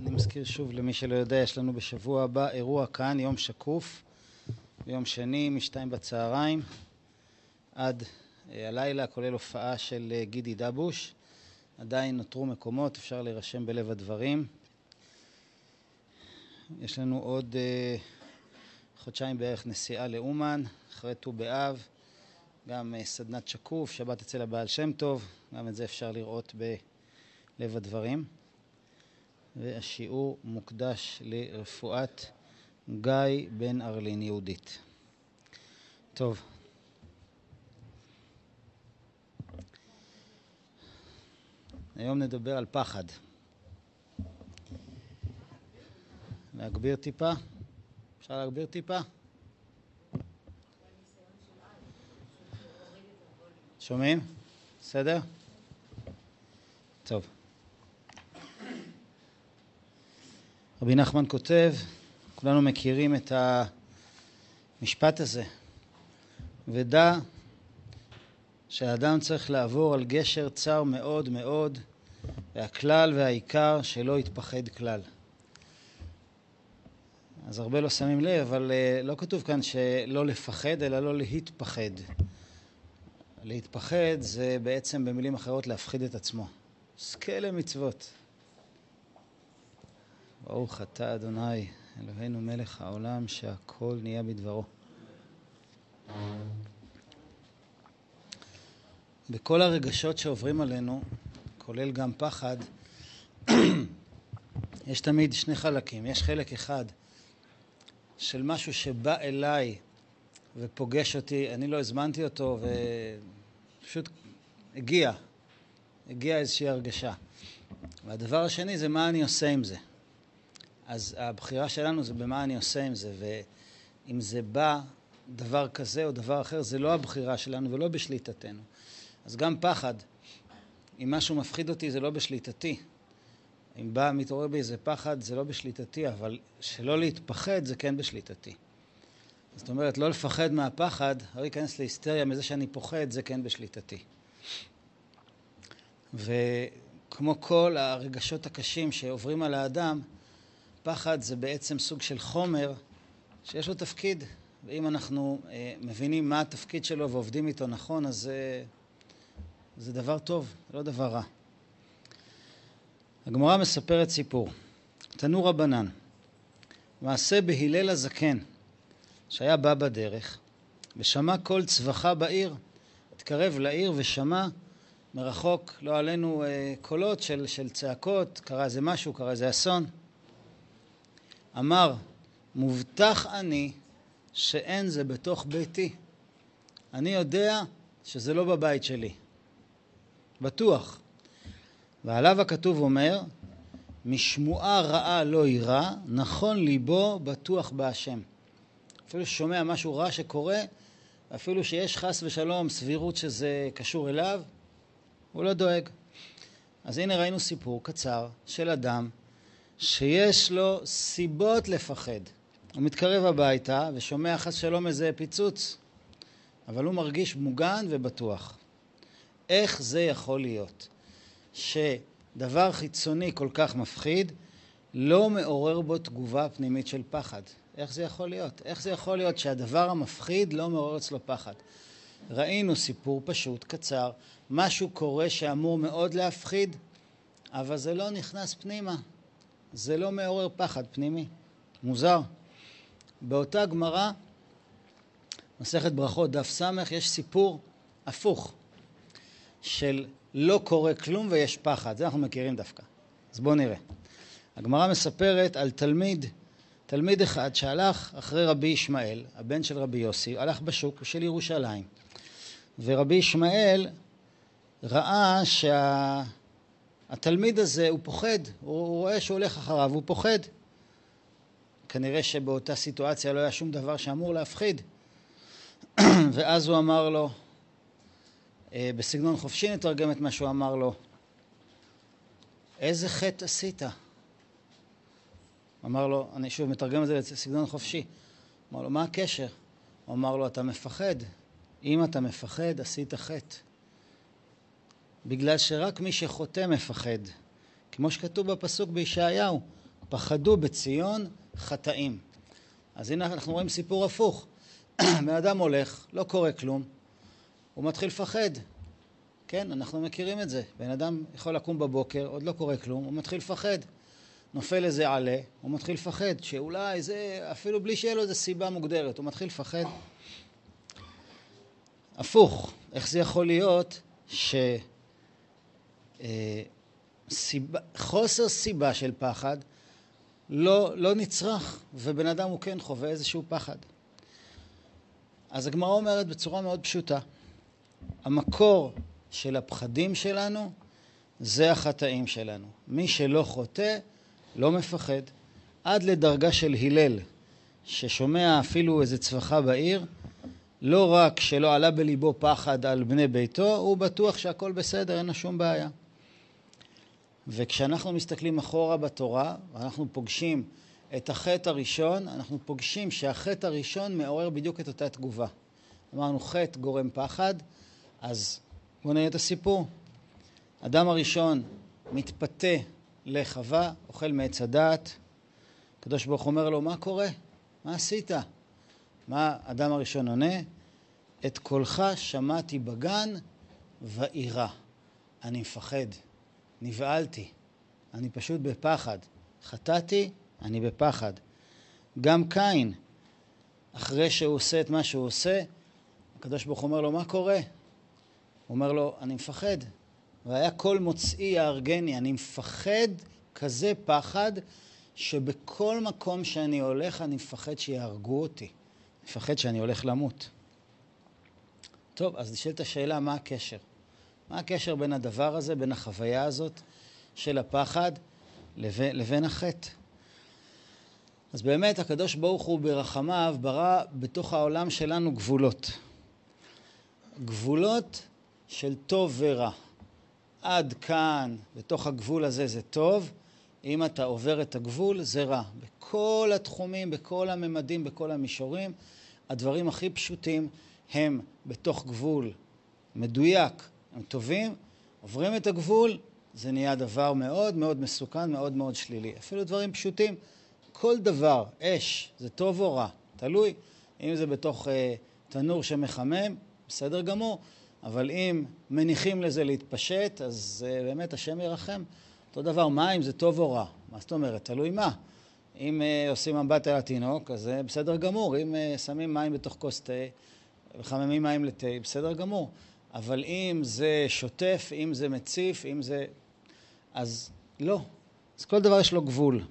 אני מזכיר שוב למי שלא יודע, יש לנו בשבוע הבא אירוע כאן, יום שקוף, ביום שני מ-2 בצהריים עד הלילה, כולל הופעה של גידי דבוש. עדיין נותרו מקומות, אפשר להירשם בלב הדברים. יש לנו עוד חודשיים בערך נסיעה לאומן, אחרי ט"ו באב, גם סדנת שקוף, שבת אצל הבעל שם טוב, גם את זה אפשר לראות בלב הדברים. והשיעור מוקדש לרפואת גיא בן ארלין יהודית. טוב. היום נדבר על פחד. להגביר טיפה? אפשר להגביר טיפה? שומעים? בסדר? טוב. רבי נחמן כותב, כולנו מכירים את המשפט הזה, ודע שהאדם צריך לעבור על גשר צר מאוד מאוד, והכלל והעיקר שלא יתפחד כלל. אז הרבה לא שמים לב, אבל לא כתוב כאן שלא לפחד, אלא לא להתפחד. להתפחד זה בעצם במילים אחרות להפחיד את עצמו. זכה למצוות. ברוך אתה אדוני, אלוהינו מלך העולם, שהכל נהיה בדברו. בכל הרגשות שעוברים עלינו, כולל גם פחד, יש תמיד שני חלקים. יש חלק אחד של משהו שבא אליי ופוגש אותי, אני לא הזמנתי אותו ופשוט הגיע איזושהי הרגשה. והדבר השני זה מה אני עושה עם זה. אז הבחירה שלנו זה במה אני עושה עם זה, ואם זה בא דבר כזה או דבר אחר, זה לא הבחירה שלנו ולא בשליטתנו. אז גם פחד, אם משהו מפחיד אותי זה לא בשליטתי. אם בא מתעורר בי איזה פחד זה לא בשליטתי, אבל שלא להתפחד זה כן בשליטתי. זאת אומרת, לא לפחד מהפחד, לא להיכנס להיסטריה מזה שאני פוחד, זה כן בשליטתי. וכמו כל הרגשות הקשים שעוברים על האדם, פחד זה בעצם סוג של חומר שיש לו תפקיד, ואם אנחנו מבינים מה התפקיד שלו ועובדים איתו נכון, אז זה דבר טוב, זה לא דבר רע. הגמרא מספרת סיפור. תנו רבנן, מעשה בהלל הזקן, שהיה בא בדרך, ושמע כל צווחה בעיר, התקרב לעיר ושמע מרחוק, לא עלינו קולות של צעקות, קרה איזה משהו, קרה איזה אסון. אמר, מובטח אני שאין זה בתוך ביתי. אני יודע שזה לא בבית שלי. בטוח. ועליו הכתוב אומר, משמועה רעה לא יירא, נכון ליבו בטוח בהשם. אפילו שומע משהו רע שקורה, אפילו שיש חס ושלום סבירות שזה קשור אליו, הוא לא דואג. אז הנה ראינו סיפור קצר של אדם שיש לו סיבות לפחד. הוא מתקרב הביתה ושומע חס שלום איזה פיצוץ, אבל הוא מרגיש מוגן ובטוח. איך זה יכול להיות שדבר חיצוני כל כך מפחיד לא מעורר בו תגובה פנימית של פחד? איך זה יכול להיות? איך זה יכול להיות שהדבר המפחיד לא מעורר אצלו פחד? ראינו סיפור פשוט, קצר, משהו קורה שאמור מאוד להפחיד, אבל זה לא נכנס פנימה. זה לא מעורר פחד פנימי. מוזר. באותה גמרא, מסכת ברכות דף סמך, יש סיפור הפוך של לא קורה כלום ויש פחד. זה אנחנו מכירים דווקא. אז בואו נראה. הגמרא מספרת על תלמיד אחד שהלך אחרי רבי ישמעאל, הבן של רבי יוסי, הלך בשוק של ירושלים. ורבי ישמעאל ראה שהתלמיד הזה הוא פוחד, הוא רואה שהוא הולך אחריו, הוא פוחד. כנראה שבאותה סיטואציה לא היה שום דבר שאמור להפחיד. ואז הוא אמר לו, בסגנון חופשי נתרגם את מה שהוא אמר לו, איזה חטא עשית? אמר לו, אני שוב מתרגם את זה לסגנון חופשי. אמר לו, מה הקשר? הוא אמר לו, אתה מפחד. אם אתה מפחד, עשית חטא. בגלל שרק מי שחוטא מפחד. כמו שכתוב בפסוק בישעיהו, פחדו בציון חטאים. אז הנה אנחנו רואים סיפור הפוך. בן אדם הולך, לא קורה כלום, הוא מתחיל לפחד. כן, אנחנו מכירים את זה. בן אדם יכול לקום בבוקר, עוד לא קורה כלום, הוא מתחיל לפחד. נופל איזה עלה, הוא מתחיל לפחד, שאולי זה, אפילו בלי שיהיה לו איזו סיבה מוגדרת, הוא מתחיל לפחד. הפוך, איך זה יכול להיות חוסר סיבה של פחד לא נצרך, ובן אדם הוא כן חווה איזשהו פחד. אז הגמרא אומרת בצורה מאוד פשוטה, המקור של הפחדים שלנו זה החטאים שלנו. מי שלא חוטא לא מפחד, עד לדרגה של הלל, ששומע אפילו איזה צווחה בעיר, לא רק שלא עלה בליבו פחד על בני ביתו, הוא בטוח שהכל בסדר, אין לו שום בעיה. וכשאנחנו מסתכלים אחורה בתורה, ואנחנו פוגשים את החטא הראשון, אנחנו פוגשים שהחטא הראשון מעורר בדיוק את אותה תגובה. אמרנו חטא גורם פחד, אז בואו נראה את הסיפור. אדם הראשון מתפתה לחווה, אוכל מעץ הדעת, הקדוש ברוך אומר לו, מה קורה? מה עשית? מה אדם הראשון עונה? את קולך שמעתי בגן ואירה. אני מפחד, נבעלתי, אני פשוט בפחד. חטאתי, אני בפחד. גם קין, אחרי שהוא עושה את מה שהוא עושה, הקדוש ברוך אומר לו, מה קורה? הוא אומר לו, אני מפחד. והיה קול מוצאי יהרגני, אני מפחד כזה פחד, שבכל מקום שאני הולך אני מפחד שיהרגו אותי. אני מפחד שאני הולך למות. טוב, אז נשאלת השאלה, מה הקשר? מה הקשר בין הדבר הזה, בין החוויה הזאת של הפחד לבין החטא? אז באמת הקדוש ברוך הוא ברחמיו ברא בתוך העולם שלנו גבולות. גבולות של טוב ורע. עד כאן, בתוך הגבול הזה זה טוב, אם אתה עובר את הגבול זה רע. בכל התחומים, בכל הממדים, בכל המישורים, הדברים הכי פשוטים הם בתוך גבול מדויק, הם טובים, עוברים את הגבול, זה נהיה דבר מאוד מאוד מסוכן, מאוד מאוד שלילי. אפילו דברים פשוטים, כל דבר, אש, זה טוב או רע, תלוי. אם זה בתוך תנור שמחמם, בסדר גמור, אבל אם מניחים לזה להתפשט, אז באמת השם ירחם. אותו דבר, מים זה טוב או רע. מה זאת אומרת? תלוי מה. אם עושים מבט על התינוק, אז זה בסדר גמור. אם שמים מים בתוך כוס תה, וחממים מים לתה, בסדר גמור. אבל אם זה שוטף, אם זה מציף, אם זה... אז לא. אז כל דבר יש לו גבול.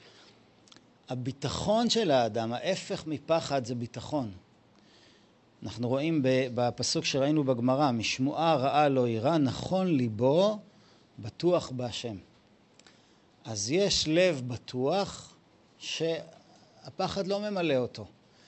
הביטחון של האדם, ההפך מפחד זה ביטחון. אנחנו רואים בפסוק שראינו בגמרא, משמועה רעה לא יראה, נכון ליבו בטוח בהשם. אז יש לב בטוח שהפחד לא ממלא אותו.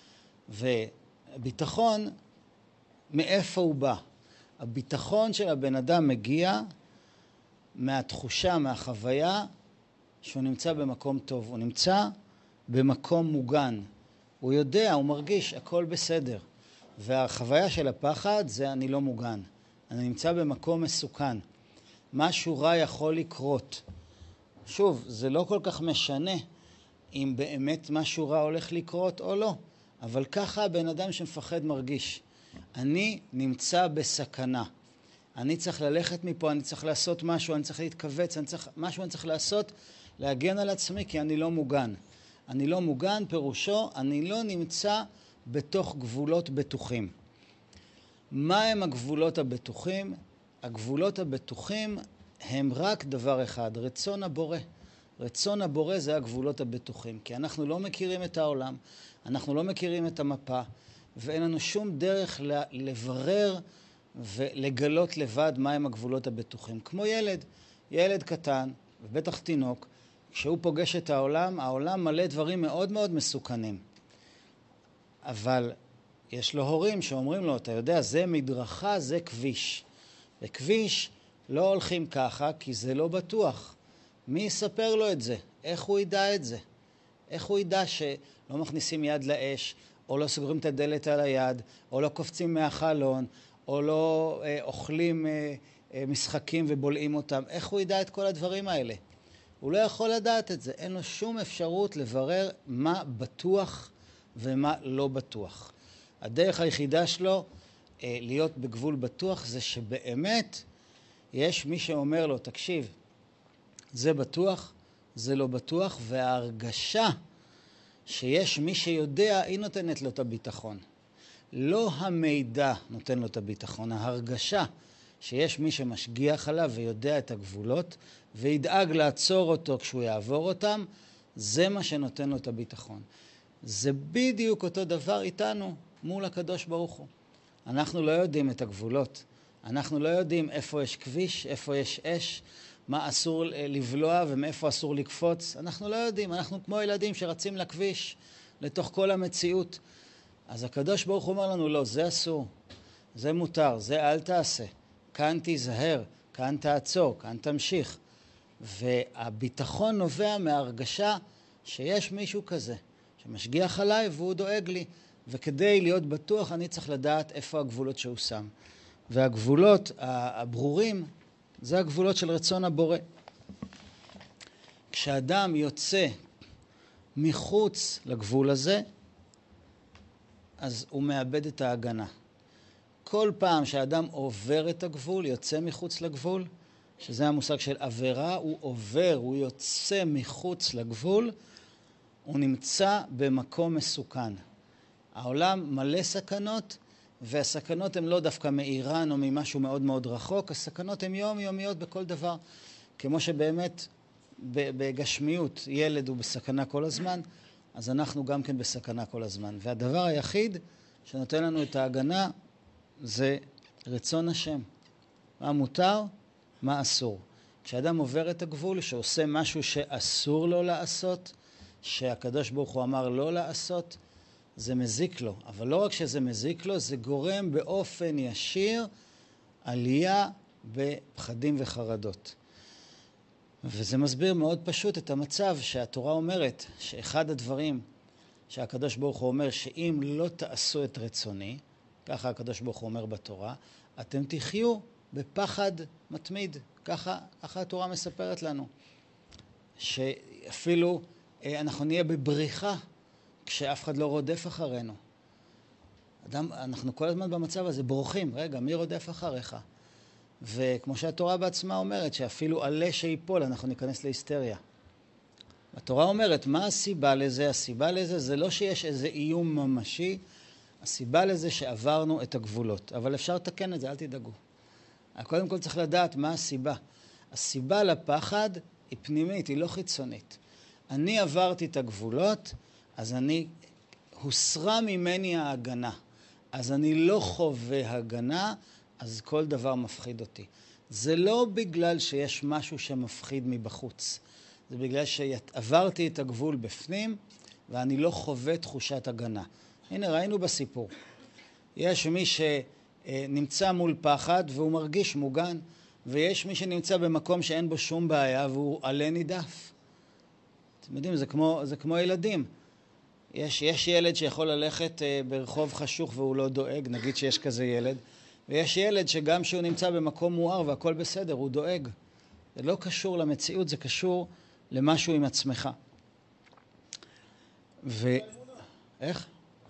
וביטחון, מאיפה הוא בא? הביטחון של הבן אדם מגיע מהתחושה, מהחוויה, שהוא נמצא במקום טוב. הוא נמצא במקום מוגן. הוא יודע, הוא מרגיש, הכל בסדר. והחוויה של הפחד זה אני לא מוגן. אני נמצא במקום מסוכן. משהו רע יכול לקרות. שוב, זה לא כל כך משנה אם באמת משהו רע הולך לקרות או לא. אבל ככה הבן אדם שמפחד מרגיש. אני נמצא בסכנה. אני צריך ללכת מפה, אני צריך לעשות משהו, אני צריך להתכווץ, משהו אני צריך לעשות, להגן על עצמי כי אני לא מוגן. אני לא מוגן, פירושו, אני לא נמצא בתוך גבולות בטוחים. מה הם הגבולות הבטוחים? הגבולות הבטוחים הם רק דבר אחד, רצון הבורא. רצון הבורא זה הגבולות הבטוחים, כי אנחנו לא מכירים את העולם, אנחנו לא מכירים את המפה, ואין לנו שום דרך לברר ולגלות לבד מהם הגבולות הבטוחים. כמו ילד קטן, ובטח תינוק, כשהוא פוגש את העולם, העולם מלא דברים מאוד מאוד מסוכנים. אבל יש לו הורים שאומרים לו, אתה יודע, זה מדרכה, זה כביש. וכביש לא הולכים ככה, כי זה לא בטוח. מי יספר לו את זה? איך הוא ידע את זה? איך הוא ידע שלא מכניסים יד לאש, או לא סוגרים את הדלת על היד, או לא קופצים מהחלון, או לא אוכלים משחקים ובולעים אותם? איך הוא ידע את כל הדברים האלה? הוא לא יכול לדעת את זה. אין לו שום אפשרות לברר מה בטוח ומה לא בטוח. הדרך היחידה שלו להיות בגבול בטוח זה שבאמת יש מי שאומר לו, תקשיב, זה בטוח, זה לא בטוח, וההרגשה שיש מי שיודע, היא נותנת לו את הביטחון. לא המידע נותן לו את הביטחון, ההרגשה שיש מי שמשגיח עליו ויודע את הגבולות, וידאג לעצור אותו כשהוא יעבור אותם, זה מה שנותן לו את הביטחון. זה בדיוק אותו דבר איתנו מול הקדוש ברוך הוא. אנחנו לא יודעים את הגבולות. אנחנו לא יודעים איפה יש כביש, איפה יש אש, מה אסור לבלוע ומאיפה אסור לקפוץ. אנחנו לא יודעים. אנחנו כמו ילדים שרצים לכביש, לתוך כל המציאות. אז הקדוש ברוך הוא אומר לנו, לא, זה אסור, זה מותר, זה אל תעשה. כאן תיזהר, כאן תעצור, כאן תמשיך. והביטחון נובע מההרגשה שיש מישהו כזה, שמשגיח עליי והוא דואג לי. וכדי להיות בטוח אני צריך לדעת איפה הגבולות שהוא שם. והגבולות הברורים זה הגבולות של רצון הבורא. כשאדם יוצא מחוץ לגבול הזה, אז הוא מאבד את ההגנה. כל פעם שהאדם עובר את הגבול, יוצא מחוץ לגבול, שזה המושג של עבירה, הוא עובר, הוא יוצא מחוץ לגבול, הוא נמצא במקום מסוכן. העולם מלא סכנות, והסכנות הן לא דווקא מאיראן או ממשהו מאוד מאוד רחוק, הסכנות הן יומיומיות בכל דבר. כמו שבאמת בגשמיות ילד הוא בסכנה כל הזמן, אז אנחנו גם כן בסכנה כל הזמן. והדבר היחיד שנותן לנו את ההגנה זה רצון השם. מה מותר, מה אסור. כשאדם עובר את הגבול, שעושה משהו שאסור לו לעשות, שהקדוש ברוך הוא אמר לא לעשות, זה מזיק לו. אבל לא רק שזה מזיק לו, זה גורם באופן ישיר עלייה בפחדים וחרדות. וזה מסביר מאוד פשוט את המצב שהתורה אומרת, שאחד הדברים שהקדוש ברוך הוא אומר, שאם לא תעשו את רצוני, ככה הקדוש ברוך הוא אומר בתורה, אתם תחיו בפחד מתמיד. ככה התורה מספרת לנו. שאפילו אנחנו נהיה בבריחה כשאף אחד לא רודף אחרינו. אנחנו כל הזמן במצב הזה בורחים. רגע, מי רודף אחריך? וכמו שהתורה בעצמה אומרת, שאפילו עלה שיפול, אנחנו ניכנס להיסטריה. התורה אומרת, מה הסיבה לזה? הסיבה לזה זה לא שיש איזה איום ממשי, הסיבה לזה שעברנו את הגבולות. אבל אפשר לתקן את זה, אל תדאגו. קודם כל צריך לדעת מה הסיבה. הסיבה לפחד היא פנימית, היא לא חיצונית. אני עברתי את הגבולות, אז הוסרה ממני ההגנה. אז אני לא חווה הגנה, אז כל דבר מפחיד אותי. זה לא בגלל שיש משהו שמפחיד מבחוץ. זה בגלל שעברתי את הגבול בפנים, ואני לא חווה תחושת הגנה. הנה, ראינו בסיפור. יש מי שנמצא מול פחד והוא מרגיש מוגן, ויש מי שנמצא במקום שאין בו שום בעיה והוא עלה נידף. אתם יודעים, זה כמו ילדים. יש ילד שיכול ללכת ברחוב חשוך והוא לא דואג, נגיד שיש כזה ילד, ויש ילד שגם שהוא נמצא במקום מואר והכל בסדר, הוא דואג. זה לא קשור למציאות, זה קשור למשהו עם עצמך. איך?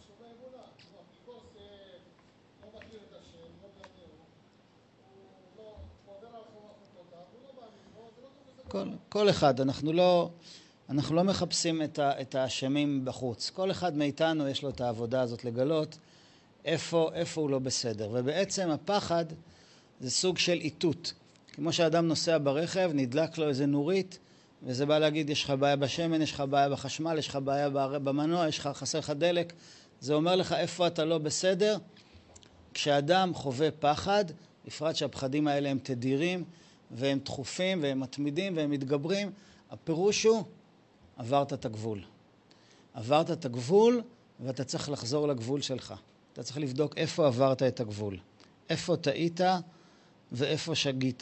כל אחד, אנחנו לא מחפשים את האשמים בחוץ. כל אחד מאיתנו יש לו את העבודה הזאת לגלות איפה הוא לא בסדר. ובעצם הפחד זה סוג של איתות. כמו שאדם נוסע ברכב, נדלק לו איזה נורית, וזה בא להגיד, יש לך בעיה בשמן, יש לך בעיה בחשמל, יש לך בעיה במנוע, חסר לך דלק. זה אומר לך איפה אתה לא בסדר. כשאדם חווה פחד, בפרט שהפחדים האלה הם תדירים, והם דחופים, והם מתמידים, והם מתגברים, הפירוש הוא, עברת את הגבול. עברת את הגבול, ואתה צריך לחזור לגבול שלך. אתה צריך לבדוק איפה עברת את הגבול. איפה טעית ואיפה שגית.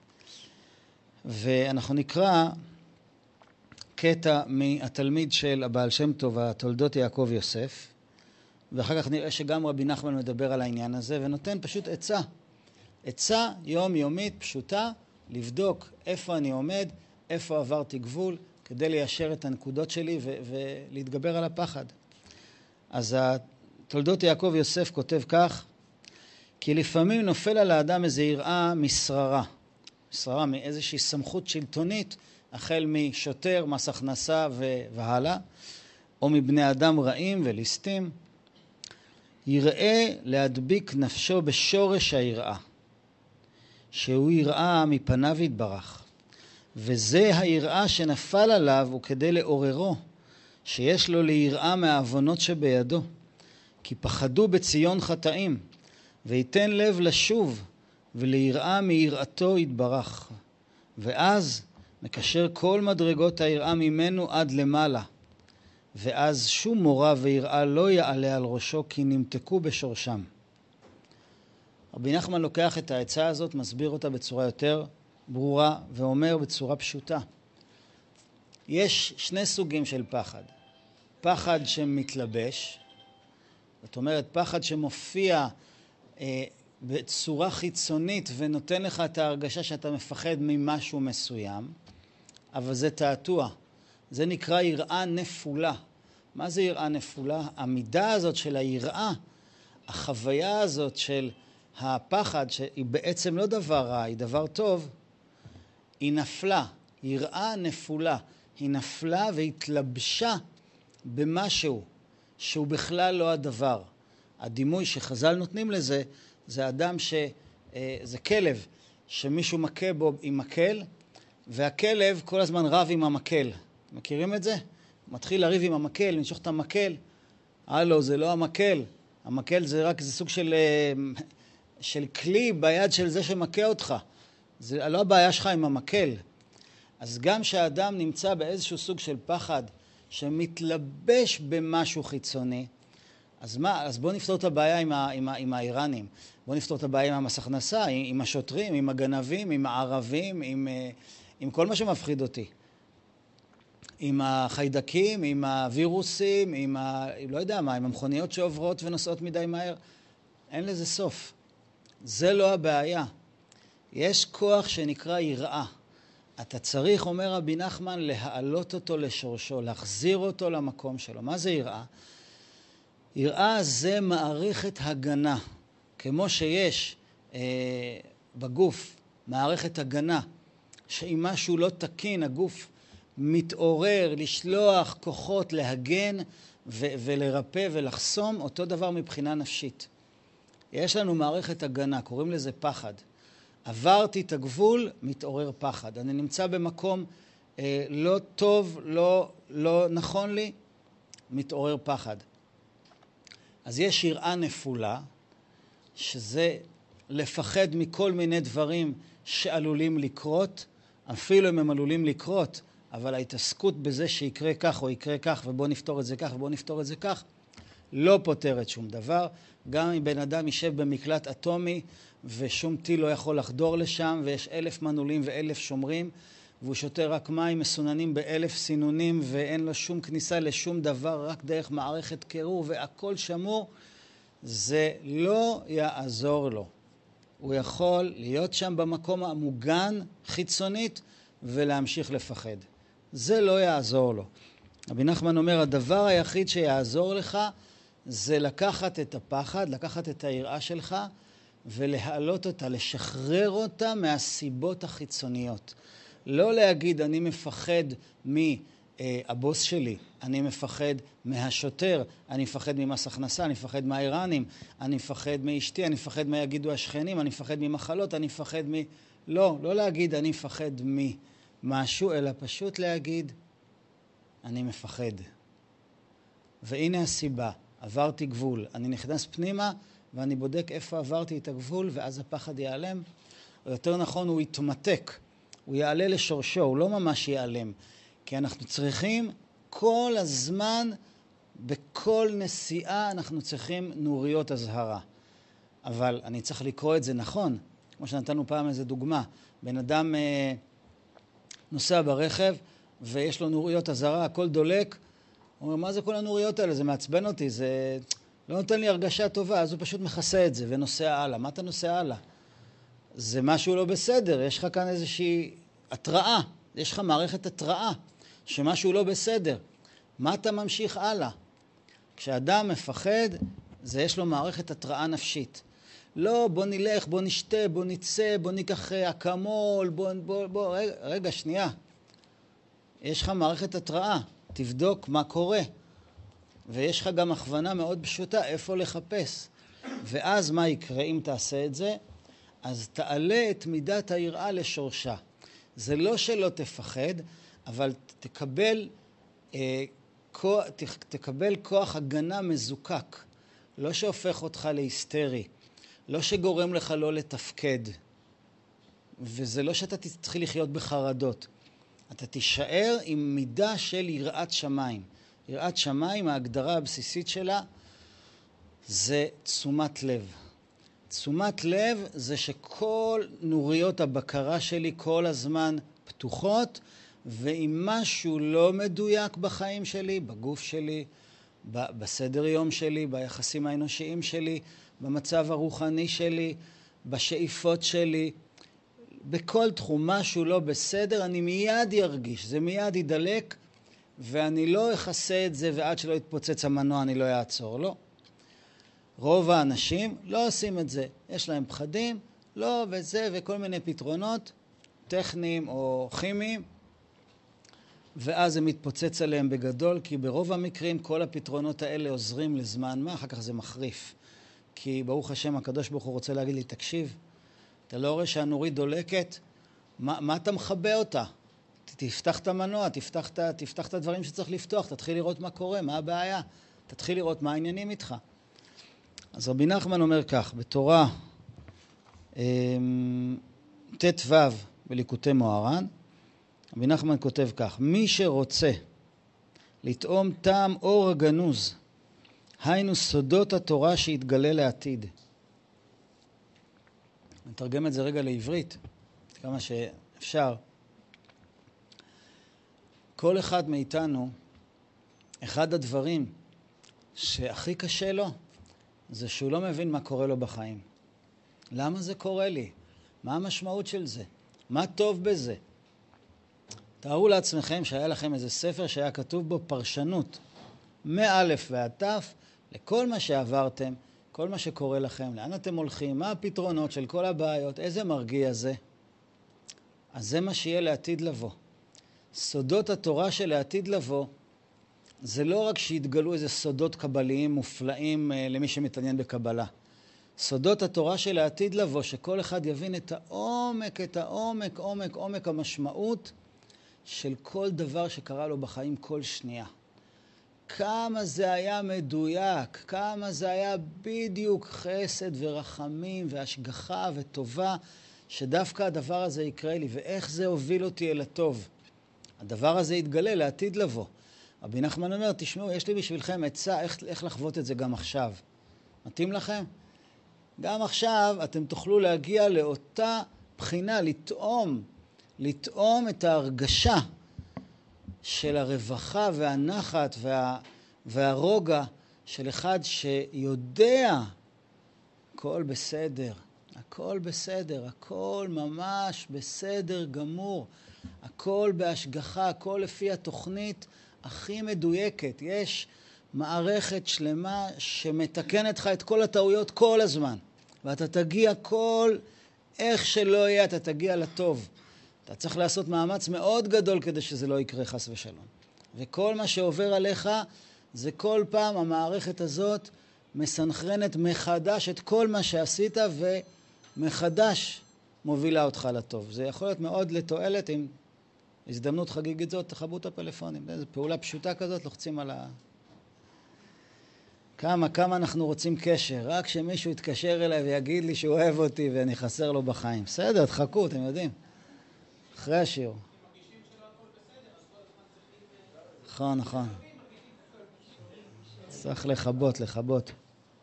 ואנחנו נקרא קטע מהתלמיד של הבעל שם טוב, התולדות יעקב יוסף, ואחר כך נראה שגם רבי נחמן מדבר על העניין הזה, ונותן פשוט עצה יומיומית פשוטה, לבדוק איפה אני עומד, איפה עברתי גבול, כדי ליישר את הנקודות שלי ולהתגבר על הפחד. אז תולדות יעקב יוסף כותב כך, כי לפעמים נופל על האדם איזו יראה משררה. משררה מאיזושהי סמכות שלטונית, החל משוטר, מס הכנסה והלאה, או מבני אדם רעים וליסטים. יראה להדביק נפשו בשורש היראה, שהוא יראה מפניו יתברך. וזה היראה שנפל עליו הוא כדי לעוררו, שיש לו ליראה מהעוונות שבידו. כי פחדו בציון חטאים, ויתן לב לשוב, וליראה מיראתו יתברך. ואז מקשר כל מדרגות היראה ממנו עד למעלה. ואז שום מורא ויראה לא יעלה על ראשו, כי נמתקו בשורשם. רבי נחמן לוקח את העצה הזאת, מסביר אותה בצורה יותר ברורה, ואומר בצורה פשוטה. יש שני סוגים של פחד. פחד שמתלבש, זאת אומרת פחד שמופיע בצורה חיצונית ונותן לך את ההרגשה שאתה מפחד ממשהו מסוים, אבל זה תעתוע. זה נקרא יראה נפולה. מה זה יראה נפולה? המידה הזאת של היראה, החוויה הזאת של הפחד, שהיא בעצם לא דבר רע, היא דבר טוב, היא נפלה. יראה נפולה. היא נפלה והתלבשה במשהו שהוא בכלל לא הדבר. הדימוי שחז"ל נותנים לזה, זה אדם זה כלב שמישהו מכה בו עם מקל, והכלב כל הזמן רב עם המקל. מכירים את זה? מתחיל לריב עם המקל, לנשוך את המקל. הלו, זה לא המקל. המקל זה רק סוג של כלי ביד של זה שמכה אותך. זה לא הבעיה שלך עם המקל. אז גם שהאדם נמצא באיזשהו סוג של פחד שמתלבש במשהו חיצוני, אז בואו נפתור את הבעיה עם האיראנים. בואו נפתור את הבעיה עם המס הכנסה, עם השוטרים, עם הגנבים, עם הערבים, עם כל מה שמפחיד אותי. עם החיידקים, עם הווירוסים, לא יודע מה, עם המכוניות שעוברות ונוסעות מדי מהר. אין לזה סוף. זה לא הבעיה. יש כוח שנקרא יראה. אתה צריך, אומר רבי נחמן, להעלות אותו לשורשו, להחזיר אותו למקום שלו. מה זה יראה? יראה זה מערכת הגנה. כמו שיש בגוף מערכת הגנה, שאם משהו לא תקין, הגוף מתעורר, לשלוח כוחות להגן ולרפא ולחסום, אותו דבר מבחינה נפשית. יש לנו מערכת הגנה, קוראים לזה פחד. עברתי את הגבול, מתעורר פחד. אני נמצא במקום לא טוב, לא נכון לי, מתעורר פחד. אז יש יראה נפולה, שזה לפחד מכל מיני דברים שעלולים לקרות, אפילו אם הם עלולים לקרות, אבל ההתעסקות בזה שיקרה כך או יקרה כך, ובוא נפתור את זה כך ובוא נפתור את זה כך, לא פותרת שום דבר. גם אם בן אדם יישב במקלט אטומי, ושום טיל לא יכול לחדור לשם, ויש 1,000 מנעולים ו1,000 שומרים, והוא שותה רק מים מסוננים ב1,000 סינונים, ואין לו שום כניסה לשום דבר, רק דרך מערכת קירור, והכל שמור, זה לא יעזור לו. הוא יכול להיות שם במקום המוגן חיצונית, ולהמשיך לפחד. זה לא יעזור לו. רבי נחמן אומר, הדבר היחיד שיעזור לך, זה לקחת את הפחד, לקחת את היראה שלך, ולהעלות אותה, לשחרר אותה מהסיבות החיצוניות. לא להגיד, אני מפחד מהבוס שלי, אני מפחד מהשוטר, אני מפחד ממס הכנסה, אני מפחד מהאיראנים, אני מפחד מאשתי, אני מפחד מה יגידו השכנים, אני מפחד ממחלות, אני מפחד לא להגיד, אני מפחד משהו, אלא פשוט להגיד, אני מפחד. והנה הסיבה, עברתי גבול, אני נכנס פנימה, ואני בודק איפה עברתי את הגבול, ואז הפחד ייעלם. או יותר נכון, הוא יתמתק. הוא יעלה לשורשו, הוא לא ממש ייעלם. כי אנחנו צריכים כל הזמן, בכל נסיעה, אנחנו צריכים נוריות הזהרה. אבל אני צריך לקרוא את זה נכון. כמו שנתנו פעם איזו דוגמה. בן אדם נוסע ברכב, ויש לו נוריות הזהרה, הכל דולק. הוא אומר, מה זה כל הנוריות האלה? זה מעצבן אותי, זה לא נותן לי הרגשה טובה, אז הוא פשוט מכסה את זה ונוסע הלאה. מה אתה נוסע הלאה? זה משהו לא בסדר, יש לך כאן איזושהי התראה. יש לך מערכת התראה שמשהו לא בסדר. מה אתה ממשיך הלאה? כשאדם מפחד, זה יש לו מערכת התראה נפשית. לא, בוא נלך, בוא נשתה, בוא נצא, בוא ניקח אקמול, בוא, רגע, שנייה. יש לך מערכת התראה, תבדוק מה קורה. ויש לך גם הכוונה מאוד פשוטה, איפה לחפש. ואז מה יקרה אם תעשה את זה? אז תעלה את מידת היראה לשורשה. זה לא שלא תפחד, אבל תקבל כוח הגנה מזוקק. לא שהופך אותך להיסטרי. לא שגורם לך לא לתפקד. וזה לא שאתה תתחיל לחיות בחרדות. אתה תישאר עם מידה של יראת שמיים. יראת שמיים, ההגדרה הבסיסית שלה, זה תשומת לב. תשומת לב זה שכל נוריות הבקרה שלי כל הזמן פתוחות, ואם משהו לא מדויק בחיים שלי, בגוף שלי, בסדר יום שלי, ביחסים האנושיים שלי, במצב הרוחני שלי, בשאיפות שלי, בכל תחום משהו לא בסדר, אני מיד ירגיש, זה מיד ידלק, ואני לא אחסה את זה, ועד שלא יתפוצץ המנוע אני לא אעצור, לא. רוב האנשים לא עושים את זה. יש להם פחדים, לא, וזה, וכל מיני פתרונות, טכניים או כימיים, ואז זה מתפוצץ עליהם בגדול, כי ברוב המקרים כל הפתרונות האלה עוזרים לזמן מה, אחר כך זה מחריף. כי ברוך השם, הקדוש ברוך הוא רוצה להגיד לי, תקשיב, אתה לא רואה שהנורית דולקת? מה אתה מחבא אותה? תפתח את המנוע, תפתח את הדברים שצריך לפתוח, תתחיל לראות מה קורה, מה הבעיה, תתחיל לראות מה העניינים איתך. אז רבי נחמן אומר כך, בתורה ט"ו בליקוטי מוהר"ן, רבי נחמן כותב כך, מי שרוצה לטעום טעם אור הגנוז, היינו סודות התורה שהתגלה לעתיד. נתרגם את זה רגע לעברית, כמה שאפשר. כל אחד מאיתנו, אחד הדברים שהכי קשה לו, זה שהוא לא מבין מה קורה לו בחיים. למה זה קורה לי? מה המשמעות של זה? מה טוב בזה? תארו לעצמכם שהיה לכם איזה ספר שהיה כתוב בו פרשנות, מאלף ועד תף, לכל מה שעברתם, כל מה שקורה לכם, לאן אתם הולכים, מה הפתרונות של כל הבעיות, איזה מרגיע זה. אז זה מה שיהיה לעתיד לבוא. סודות התורה של לעתיד לבוא, זה לא רק שיתגלו איזה סודות קבליים מופלאים למי שמתעניין בקבלה. סודות התורה של העתיד לבוא, שכל אחד יבין את עומק המשמעות של כל דבר שקרה לו בחיים כל שנייה. כמה זה היה מדויק, כמה זה היה בדיוק חסד ורחמים והשגחה וטובה, שדווקא הדבר הזה יקרה לי, ואיך זה הוביל אותי אל הטוב. הדבר הזה יתגלה לעתיד לבוא. רבי נחמן אומר, תשמעו, יש לי בשבילכם עצה איך לחוות את זה גם עכשיו. מתאים לכם? גם עכשיו אתם תוכלו להגיע לאותה בחינה, לטעום את ההרגשה של הרווחה והנחת והרוגע של אחד שיודע הכל בסדר, הכל בסדר, הכל ממש בסדר גמור, הכל בהשגחה, הכל לפי התוכנית הכי מדויקת. יש מערכת שלמה שמתקנת לך את כל הטעויות כל הזמן, ואתה תגיע איך שלא יהיה, אתה תגיע לטוב. אתה צריך לעשות מאמץ מאוד גדול כדי שזה לא יקרה חס ושלום. וכל מה שעובר עליך, זה כל פעם המערכת הזאת מסנכרנת מחדש את כל מה שעשית, ומחדש מובילה אותך לטוב. זה יכול להיות מאוד לתועלת. עם הזדמנות חגיגית זאת, תחברו את הפלאפונים. זו פעולה פשוטה כזאת, לוחצים על כמה אנחנו רוצים קשר. רק שמישהו יתקשר אליי ויגיד לי שהוא אוהב אותי ואני חסר לו בחיים. בסדר, תחכו, אתם יודעים. אחרי השיעור. נכון. צריך לכבות.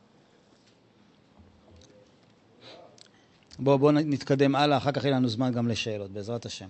בואו נתקדם הלאה, אחר כך יהיה לנו זמן גם לשאלות, בעזרת השם.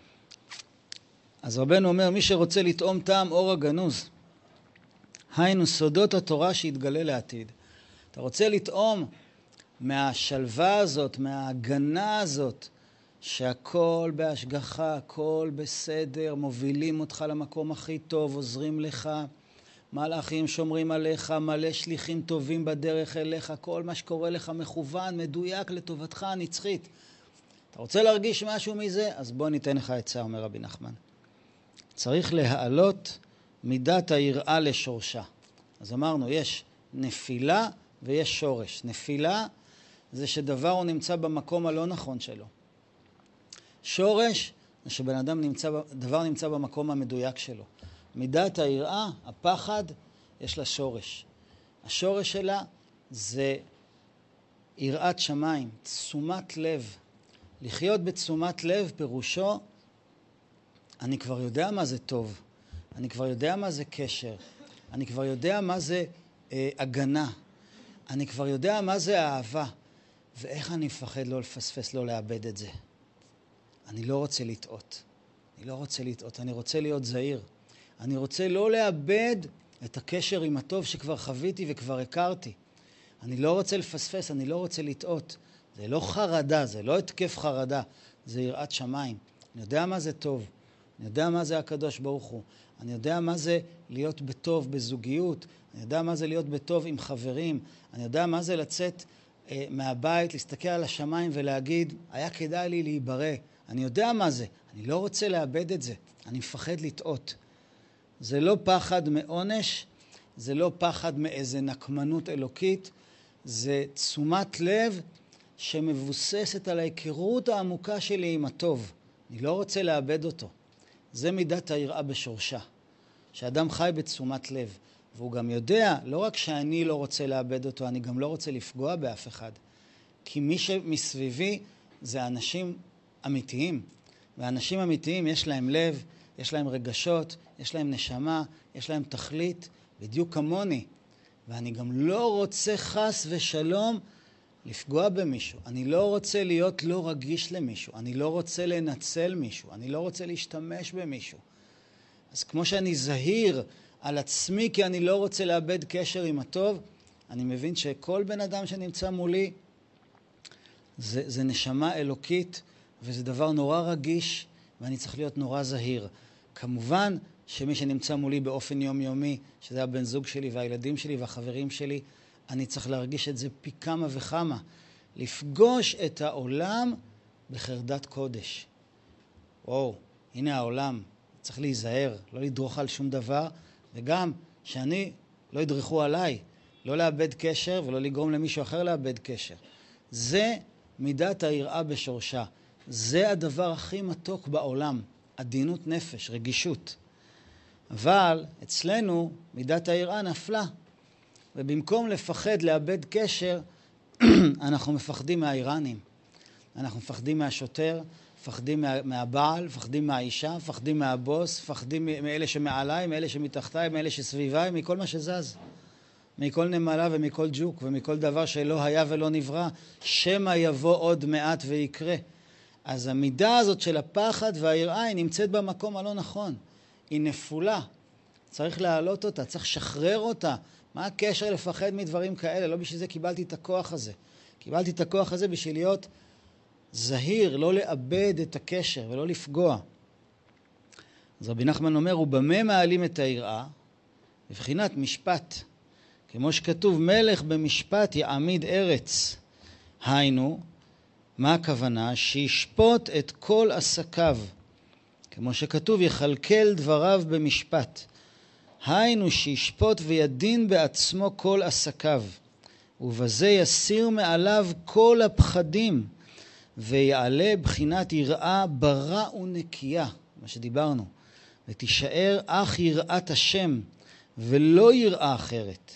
אז רבנו אומר, מי שרוצה לטעום טעם אור הגנוז, היינו סודות התורה שהתגלה לעתיד. אתה רוצה לטעום מהשלווה הזאת, מההגנה הזאת, שהכל בהשגחה, הכל בסדר, מובילים אותך למקום הכי טוב, עוזרים לך, מלאכים שומרים עליך, מלא שליחים טובים בדרך אליך, כל מה שקורה לך מכוון, מדויק לטובתך הנצחית. אתה רוצה להרגיש משהו מזה? אז בוא ניתן לך עצה, אומר רבי נחמן. צריך להעלות מידת היראה לשורשה. אז אמרנו, יש נפילה ויש שורש. נפילה זה שדבר הוא נמצא במקום הלא נכון שלו. שורש זה שבן אדם דבר נמצא במקום המדויק שלו. מידת היראה, הפחד, יש לה שורש. השורש שלה זה יראת שמיים, תשומת לב. לחיות בתשומת לב פירושו, אני כבר יודע מה זה טוב, אני כבר יודע מה זה קשר, אני כבר יודע מה זה הגנה, אני כבר יודע מה זה אהבה, ואיך אני מפחד לא לפספס, לא לאבד את זה. אני לא רוצה לטעות, אני רוצה להיות זהיר. אני רוצה לא לאבד את הקשר עם הטוב שכבר חוויתי וכבר הכרתי. אני לא רוצה לפספס, אני לא רוצה לטעות. זה לא חרדה, זה לא התקף חרדה, זה יראת שמיים. אני יודע מה זה טוב, אני יודע מה זה הקדוש ברוך הוא, אני יודע מה זה להיות בטוב בזוגיות, אני יודע מה זה להיות בטוב עם חברים, אני יודע מה זה לצאת מהבית, להסתכל על השמיים ולהגיד, היה כדאי לי להיברא. אני יודע מה זה, אני לא רוצה לאבד את זה, אני מפחד לטעות. זה לא פחד מעונש, זה לא פחד מאיזה נקמנות אלוקית, זה תשומת לב שמבוססת על ההיכרות העמוקה שלי עם הטוב. אני לא רוצה לאבד אותו. זה מידת היראה בשורשה. שאדם חי בתשומת לב, והוא גם יודע, לא רק שאני לא רוצה לאבד אותו, אני גם לא רוצה לפגוע באף אחד. כי מי שמסביבי זה אנשים אמיתיים. ואנשים אמיתיים יש להם לב, יש להם רגשות, יש להם נשמה, יש להם תכלית, בדיוק כמוני. ואני גם לא רוצה חס ושלום לפגוע במישהו. אני לא רוצה להיות לא רגיש למישהו. אני לא רוצה לנצל מישהו. אני לא רוצה להשתמש במישהו. אז כמו שאני זהיר על עצמי כי אני לא רוצה לאבד קשר עם הטוב, אני מבין שכל בן אדם שנמצא מולי זה נשמה אלוקית וזה דבר נורא רגיש ואני צריך להיות נורא זהיר. כמובן שמי שנמצא מולי באופן יומיומי, שזה הבן זוג שלי והילדים שלי והחברים שלי, אני צריך להרגיש את זה פי כמה וכמה. לפגוש את העולם בחרדת קודש. וואו, הנה העולם. צריך להיזהר, לא לדרוך על שום דבר, וגם שאני לא ידרכו עליי, לא לאבד קשר ולא לגרום למישהו אחר לאבד קשר. זה מידת היראה בשורשה. זה הדבר הכי מתוק בעולם, עדינות נפש, רגישות. אבל אצלנו מידת היראה נפלה, ובמקום לפחד לאבד קשר, אנחנו מפחדים מהאיראנים. אנחנו מפחדים מהשוטר, מפחדים מהבעל, מפחדים מהאישה, מפחדים מהבוס, מפחדים מאלה שמעליי, מאלה שמתחתיי, מאלה שסביביי, מכל מה שזז. מכל נמלה ומכל ג'וק ומכל דבר שלא היה ולא נברא, שמא יבוא עוד מעט ויקרה. אז המידה הזאת של הפחד והיראה היא נמצאת במקום הלא נכון. היא נפולה. צריך להעלות אותה, צריך לשחרר אותה. מה הקשר לפחד מדברים כאלה? לא בשביל זה קיבלתי את הכוח הזה. קיבלתי את הכוח הזה בשביל להיות זהיר, לא לאבד את הקשר ולא לפגוע. אז רבי נחמן אומר, ובמה מעלים את היראה? בבחינת משפט. כמו שכתוב, מלך במשפט יעמיד ארץ. היינו, מה הכוונה? שישפוט את כל עסקיו. כמו שכתוב, יכלכל דבריו במשפט. היינו שישפוט וידין בעצמו כל עסקיו. ובזה יסיר מעליו כל הפחדים. ויעלה בחינת יראה ברא ונקייה, מה שדיברנו. ותישאר אך יראת השם, ולא יראה אחרת.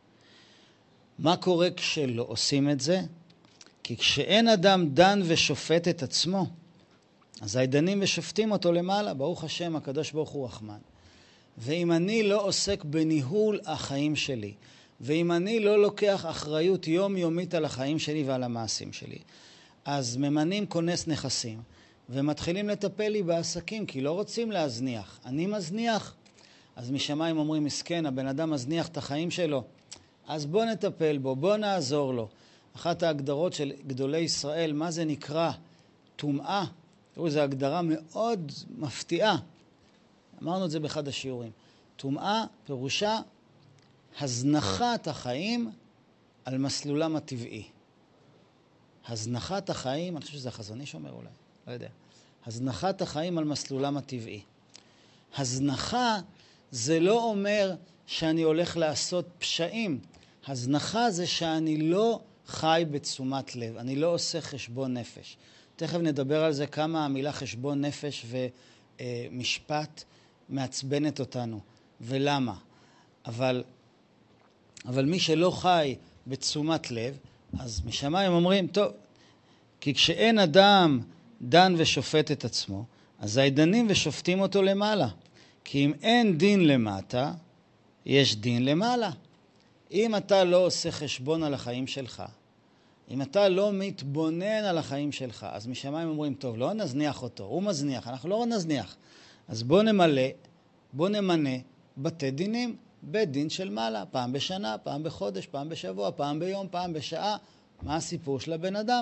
מה קורה כשלא עושים את זה? כי כשאין אדם דן ושופט את עצמו, אז הידנים ושופטים אותו למעלה, ברוך השם, הקדוש ברוך הוא רחמן. ואם אני לא עוסק בניהול החיים שלי, ואם אני לא לוקח אחריות יומיומית על החיים שלי ועל המעשים שלי, אז ממנים כונס נכסים, ומתחילים לטפל לי בעסקים, כי לא רוצים להזניח. אני מזניח. אז משמיים אומרים, מסכן, הבן אדם מזניח את החיים שלו. אז בוא נטפל בו, בוא נעזור לו. אחת ההגדרות של גדולי ישראל, מה זה נקרא? טומאה. תראו, זו הגדרה מאוד מפתיעה. אמרנו את זה באחד השיעורים. טומאה פירושה הזנחת החיים על מסלולם הטבעי. הזנחת החיים, אני חושב שזה החזון איש אומר אולי, לא יודע. הזנחת החיים על מסלולם הטבעי. הזנחה זה לא אומר שאני הולך לעשות פשעים. הזנחה זה שאני לא חי בתשומת לב, אני לא עושה חשבון נפש. תכף נדבר על זה כמה המילה חשבון נפש ומשפט מעצבנת אותנו, ולמה. אבל מי שלא חי בתשומת לב, אז משמיים אומרים, טוב, כי כשאין אדם דן ושופט את עצמו, אז דנים ושופטים אותו למעלה. כי אם אין דין למטה, יש דין למעלה. אם אתה לא עושה חשבון על החיים שלך, אם אתה לא מתבונן על החיים שלך, אז משמיים אומרים, טוב, לא נזניח אותו, הוא מזניח, אנחנו לא נזניח. אז בוא נמנה בתי דינים, בית דין של מעלה, פעם בשנה, פעם בחודש, פעם בשבוע, פעם ביום, פעם בשעה. מה הסיפור של הבן אדם?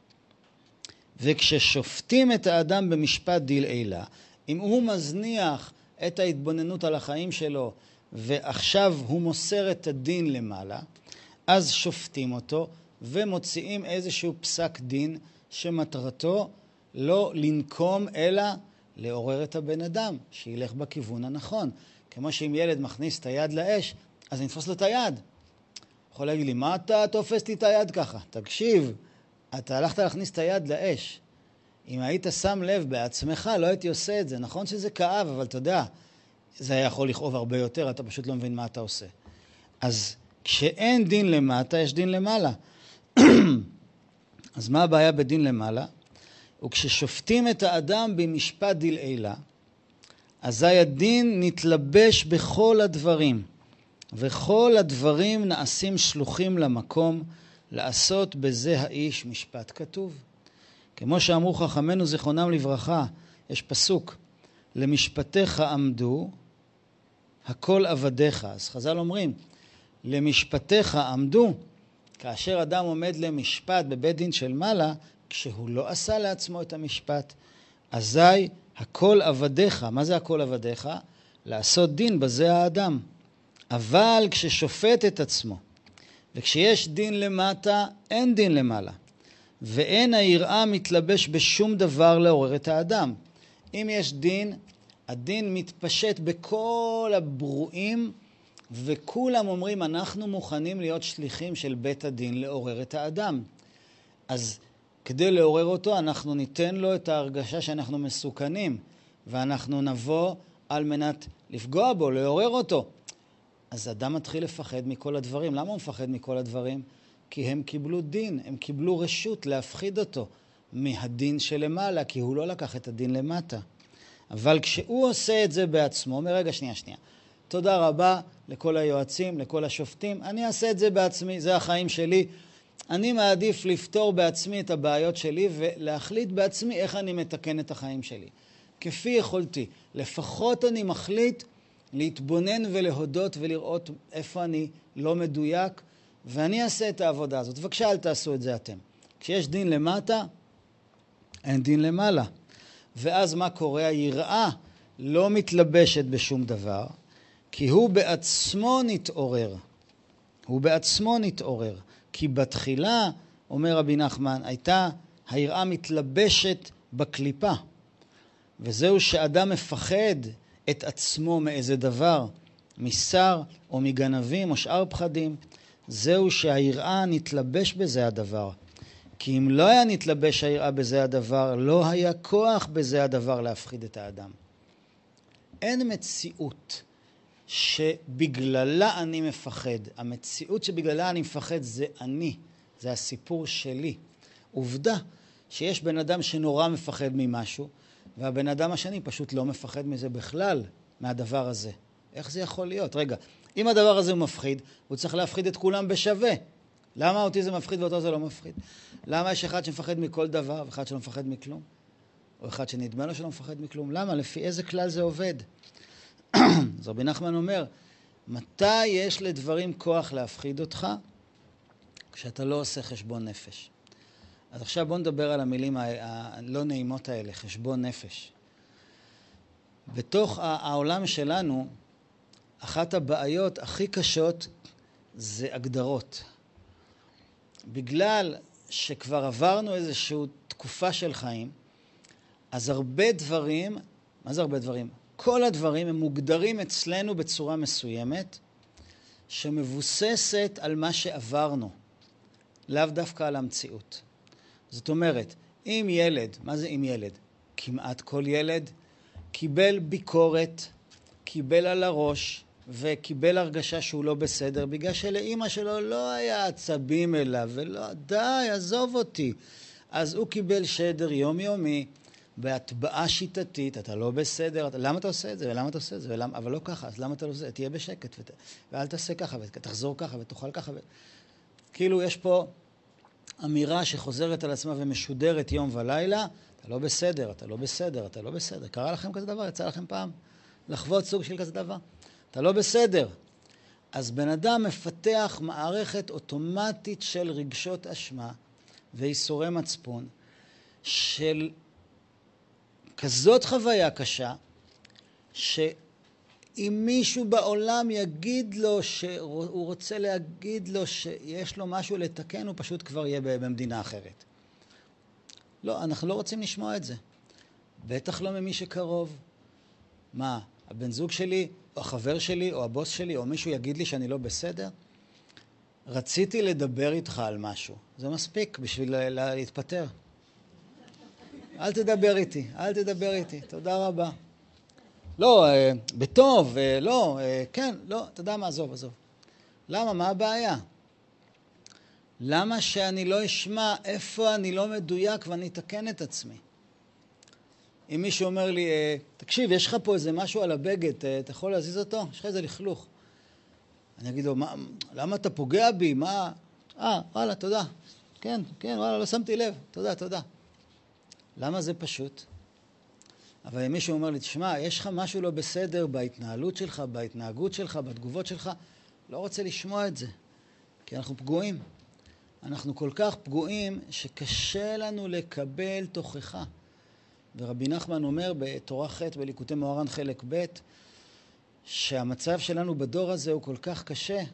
וכששופטים את האדם במשפט דלעילה, אם הוא מזניח את ההתבוננות על החיים שלו, ועכשיו הוא מוסר את הדין למעלה, אז שופטים אותו ומוציאים איזשהו פסק דין שמטרתו לא לנקום אלא לעורר את הבן אדם, שילך בכיוון הנכון. כמו שאם ילד מכניס את היד לאש, אז נתפוס לו את היד. יכול להגיד לי, מה אתה תופס לי את היד ככה? תקשיב, אתה הלכת להכניס את היד לאש. אם היית שם לב בעצמך, לא הייתי עושה את זה. נכון שזה כאב, אבל אתה יודע, זה היה יכול לכאוב הרבה יותר, אתה פשוט לא מבין מה אתה עושה. אז כשאין דין למטה, יש דין למעלה. אז מה הבעיה בדין למעלה? וכששופטים את האדם במשפט דלעילה, אזי הדין נתלבש בכל הדברים, וכל הדברים נעשים שלוחים למקום, לעשות בזה האיש משפט כתוב. כמו שאמרו חכמינו זיכרונם לברכה, יש פסוק, למשפטיך עמדו, הכל עבדיך. אז חז"ל אומרים, למשפטיך עמדו, כאשר אדם עומד למשפט בבית דין של מעלה, כשהוא לא עשה לעצמו את המשפט, אזי הכל עבדיך. מה זה הכל עבדיך? לעשות דין בזה האדם. אבל כששופט את עצמו, וכשיש דין למטה, אין דין למעלה. ואין היראה מתלבש בשום דבר לעורר את האדם. אם יש דין, הדין מתפשט בכל הברואים, וכולם אומרים, אנחנו מוכנים להיות שליחים של בית הדין לעורר את האדם. אז כדי לעורר אותו, אנחנו ניתן לו את ההרגשה שאנחנו מסוכנים, ואנחנו נבוא על מנת לפגוע בו, לעורר אותו. אז אדם מתחיל לפחד מכל הדברים. למה הוא מפחד מכל הדברים? כי הם קיבלו דין, הם קיבלו רשות להפחיד אותו מהדין שלמעלה, כי הוא לא לקח את הדין למטה. אבל כשהוא עושה את זה בעצמו, אומר, רגע, שנייה. תודה רבה לכל היועצים, לכל השופטים, אני אעשה את זה בעצמי, זה החיים שלי. אני מעדיף לפתור בעצמי את הבעיות שלי ולהחליט בעצמי איך אני מתקן את החיים שלי. כפי יכולתי, לפחות אני מחליט להתבונן ולהודות ולראות איפה אני לא מדויק, ואני אעשה את העבודה הזאת. בבקשה, אל תעשו את זה אתם. כשיש דין למטה, אין דין למעלה. ואז מה קורה? היראה לא מתלבשת בשום דבר, כי הוא בעצמו נתעורר. הוא בעצמו נתעורר. כי בתחילה, אומר רבי נחמן, הייתה היראה מתלבשת בקליפה. וזהו שאדם מפחד את עצמו מאיזה דבר, משר או מגנבים או שאר פחדים. זהו שהיראה נתלבש בזה הדבר. כי אם לא היה נתלבש היראה בזה הדבר, לא היה כוח בזה הדבר להפחיד את האדם. אין מציאות שבגללה אני מפחד. המציאות שבגללה אני מפחד זה אני, זה הסיפור שלי. עובדה שיש בן אדם שנורא מפחד ממשהו, והבן אדם השני פשוט לא מפחד מזה בכלל, מהדבר הזה. איך זה יכול להיות? רגע, אם הדבר הזה הוא מפחיד, הוא צריך להפחיד את כולם בשווה. למה אותי זה מפחיד ואותו זה לא מפחיד? למה יש אחד שמפחד מכל דבר ואחד שלא מפחד מכלום? או אחד שנדמה לו שלא מפחד מכלום? למה? לפי איזה כלל זה עובד? אז רבי נחמן אומר, מתי יש לדברים כוח להפחיד אותך? כשאתה לא עושה חשבון נפש. אז עכשיו בואו נדבר על המילים הלא נעימות האלה, חשבון נפש. בתוך העולם שלנו, אחת הבעיות הכי קשות זה הגדרות. בגלל שכבר עברנו איזושהי תקופה של חיים, אז הרבה דברים, מה זה הרבה דברים? כל הדברים הם מוגדרים אצלנו בצורה מסוימת, שמבוססת על מה שעברנו, לאו דווקא על המציאות. זאת אומרת, אם ילד, מה זה אם ילד? כמעט כל ילד קיבל ביקורת, קיבל על הראש, וקיבל הרגשה שהוא לא בסדר, בגלל שלאמא שלו לא היה עצבים אליו, ולא, די, עזוב אותי. אז הוא קיבל שדר יומיומי, בהטבעה שיטתית, אתה לא בסדר, למה אתה עושה את זה? ולמה אתה עושה את זה? אבל לא ככה, אז למה אתה לא עושה? תהיה בשקט, ואל תעשה ככה, ותחזור ככה, ותאכל ככה. כאילו יש פה אמירה שחוזרת על עצמה ומשודרת יום ולילה, אתה לא בסדר, אתה לא בסדר, אתה לא בסדר. קרה לכם כזה דבר? יצא לכם פעם לחוות סוג של כזה דבר? אתה לא בסדר. אז בן אדם מפתח מערכת אוטומטית של רגשות אשמה ואיסורי מצפון, של כזאת חוויה קשה, שאם מישהו בעולם יגיד לו שהוא רוצה להגיד לו שיש לו משהו לתקן, הוא פשוט כבר יהיה במדינה אחרת. לא, אנחנו לא רוצים לשמוע את זה. בטח לא ממי שקרוב. מה, הבן זוג שלי, או החבר שלי, או הבוס שלי, או מישהו יגיד לי שאני לא בסדר? רציתי לדבר איתך על משהו. זה מספיק בשביל להתפטר. אל תדבר איתי, אל תדבר איתי. תודה רבה. לא, בטוב, לא, כן, לא, אתה יודע מה, עזוב, עזוב. למה? מה הבעיה? למה שאני לא אשמע איפה אני לא מדויק ואני אתקן את עצמי? אם מישהו אומר לי, תקשיב, יש לך פה איזה משהו על הבגד, אתה יכול להזיז אותו? יש לך איזה לכלוך. אני אגיד לו, למה אתה פוגע בי? מה? וואלה, תודה. כן, וואלה, לא שמתי לב. תודה, תודה. למה זה פשוט? אבל אם מישהו אומר לי, תשמע, יש לך משהו לא בסדר בהתנהלות שלך, בהתנהגות שלך, בתגובות שלך, לא רוצה לשמוע את זה. כי אנחנו פגועים. אנחנו כל כך פגועים שקשה לנו לקבל תוכחה. ורבי נחמן אומר בתורה ח' בליקוטי מוהר"ן חלק ב', שהמצב שלנו בדור הזה הוא כל כך קשה,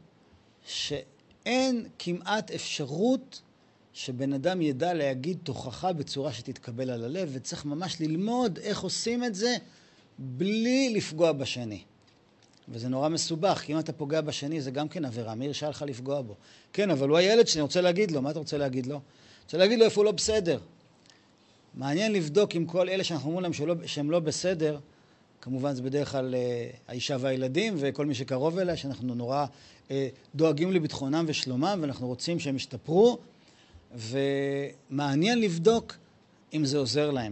שאין כמעט אפשרות שבן אדם ידע להגיד תוכחה בצורה שתתקבל על הלב, וצריך ממש ללמוד איך עושים את זה בלי לפגוע בשני. וזה נורא מסובך, כי אם אתה פוגע בשני זה גם כן עבירה, מי הרשה לך לפגוע בו? כן, אבל הוא הילד שאני רוצה להגיד לו, מה אתה רוצה להגיד לו? רוצה להגיד לו איפה הוא לא בסדר. מעניין לבדוק עם כל אלה שאנחנו אומרים להם שהם לא בסדר, כמובן זה בדרך כלל האישה והילדים וכל מי שקרוב אליה, שאנחנו נורא דואגים לביטחונם ושלומם, ואנחנו רוצים שהם ישתפרו, ומעניין לבדוק אם זה עוזר להם.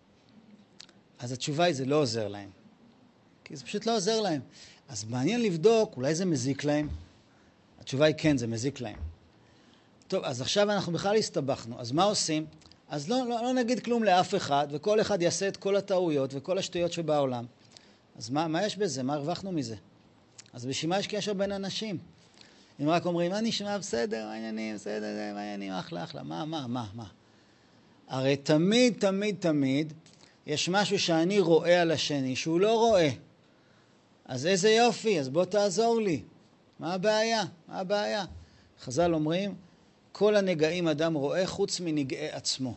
אז התשובה היא, זה לא עוזר להם. כי זה פשוט לא עוזר להם. אז מעניין לבדוק, אולי זה מזיק להם? התשובה היא כן, זה מזיק להם. טוב, אז עכשיו אנחנו בכלל הסתבכנו. אז מה עושים? אז לא נגיד כלום לאף אחד, וכל אחד יעשה את כל הטעויות וכל השטויות שבעולם. אז מה יש בזה? מה הרווחנו מזה? אז בשביל מה יש קשר בין אנשים? אם רק אומרים, מה נשמע? בסדר, מה העניינים? בסדר, מה העניינים? אחלה, אחלה. מה? הרי תמיד יש משהו שאני רואה על השני שהוא לא רואה. אז איזה יופי, אז בוא תעזור לי. מה הבעיה? חז"ל אומרים, כל הנגעים אדם רואה חוץ מנגעי עצמו.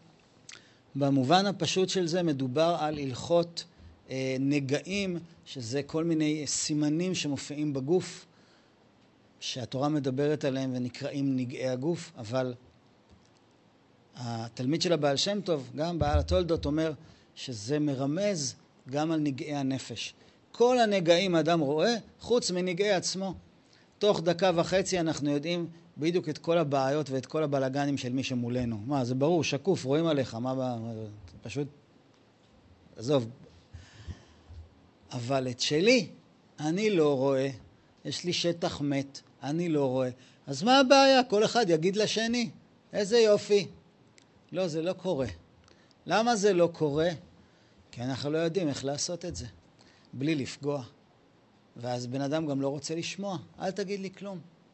במובן הפשוט של זה מדובר על הלכות נגעים, שזה כל מיני סימנים שמופיעים בגוף, שהתורה מדברת עליהם ונקראים נגעי הגוף, אבל התלמיד של הבעל שם טוב, גם בעל התולדות, אומר שזה מרמז גם על נגעי הנפש. כל הנגעים אדם רואה חוץ מנגעי עצמו. תוך דקה וחצי אנחנו יודעים בדיוק את כל הבעיות ואת כל הבלגנים של מי שמולנו. מה, זה ברור, שקוף, רואים עליך, פשוט, עזוב. אבל את שלי, אני לא רואה, יש לי שטח מת, אני לא רואה. אז מה הבעיה? כל אחד יגיד לשני, איזה יופי. לא, זה לא קורה. למה זה לא קורה? כי אנחנו לא יודעים איך לעשות את זה, בלי לפגוע. ואז בן אדם גם לא רוצה לשמוע, אל תגיד לי כלום.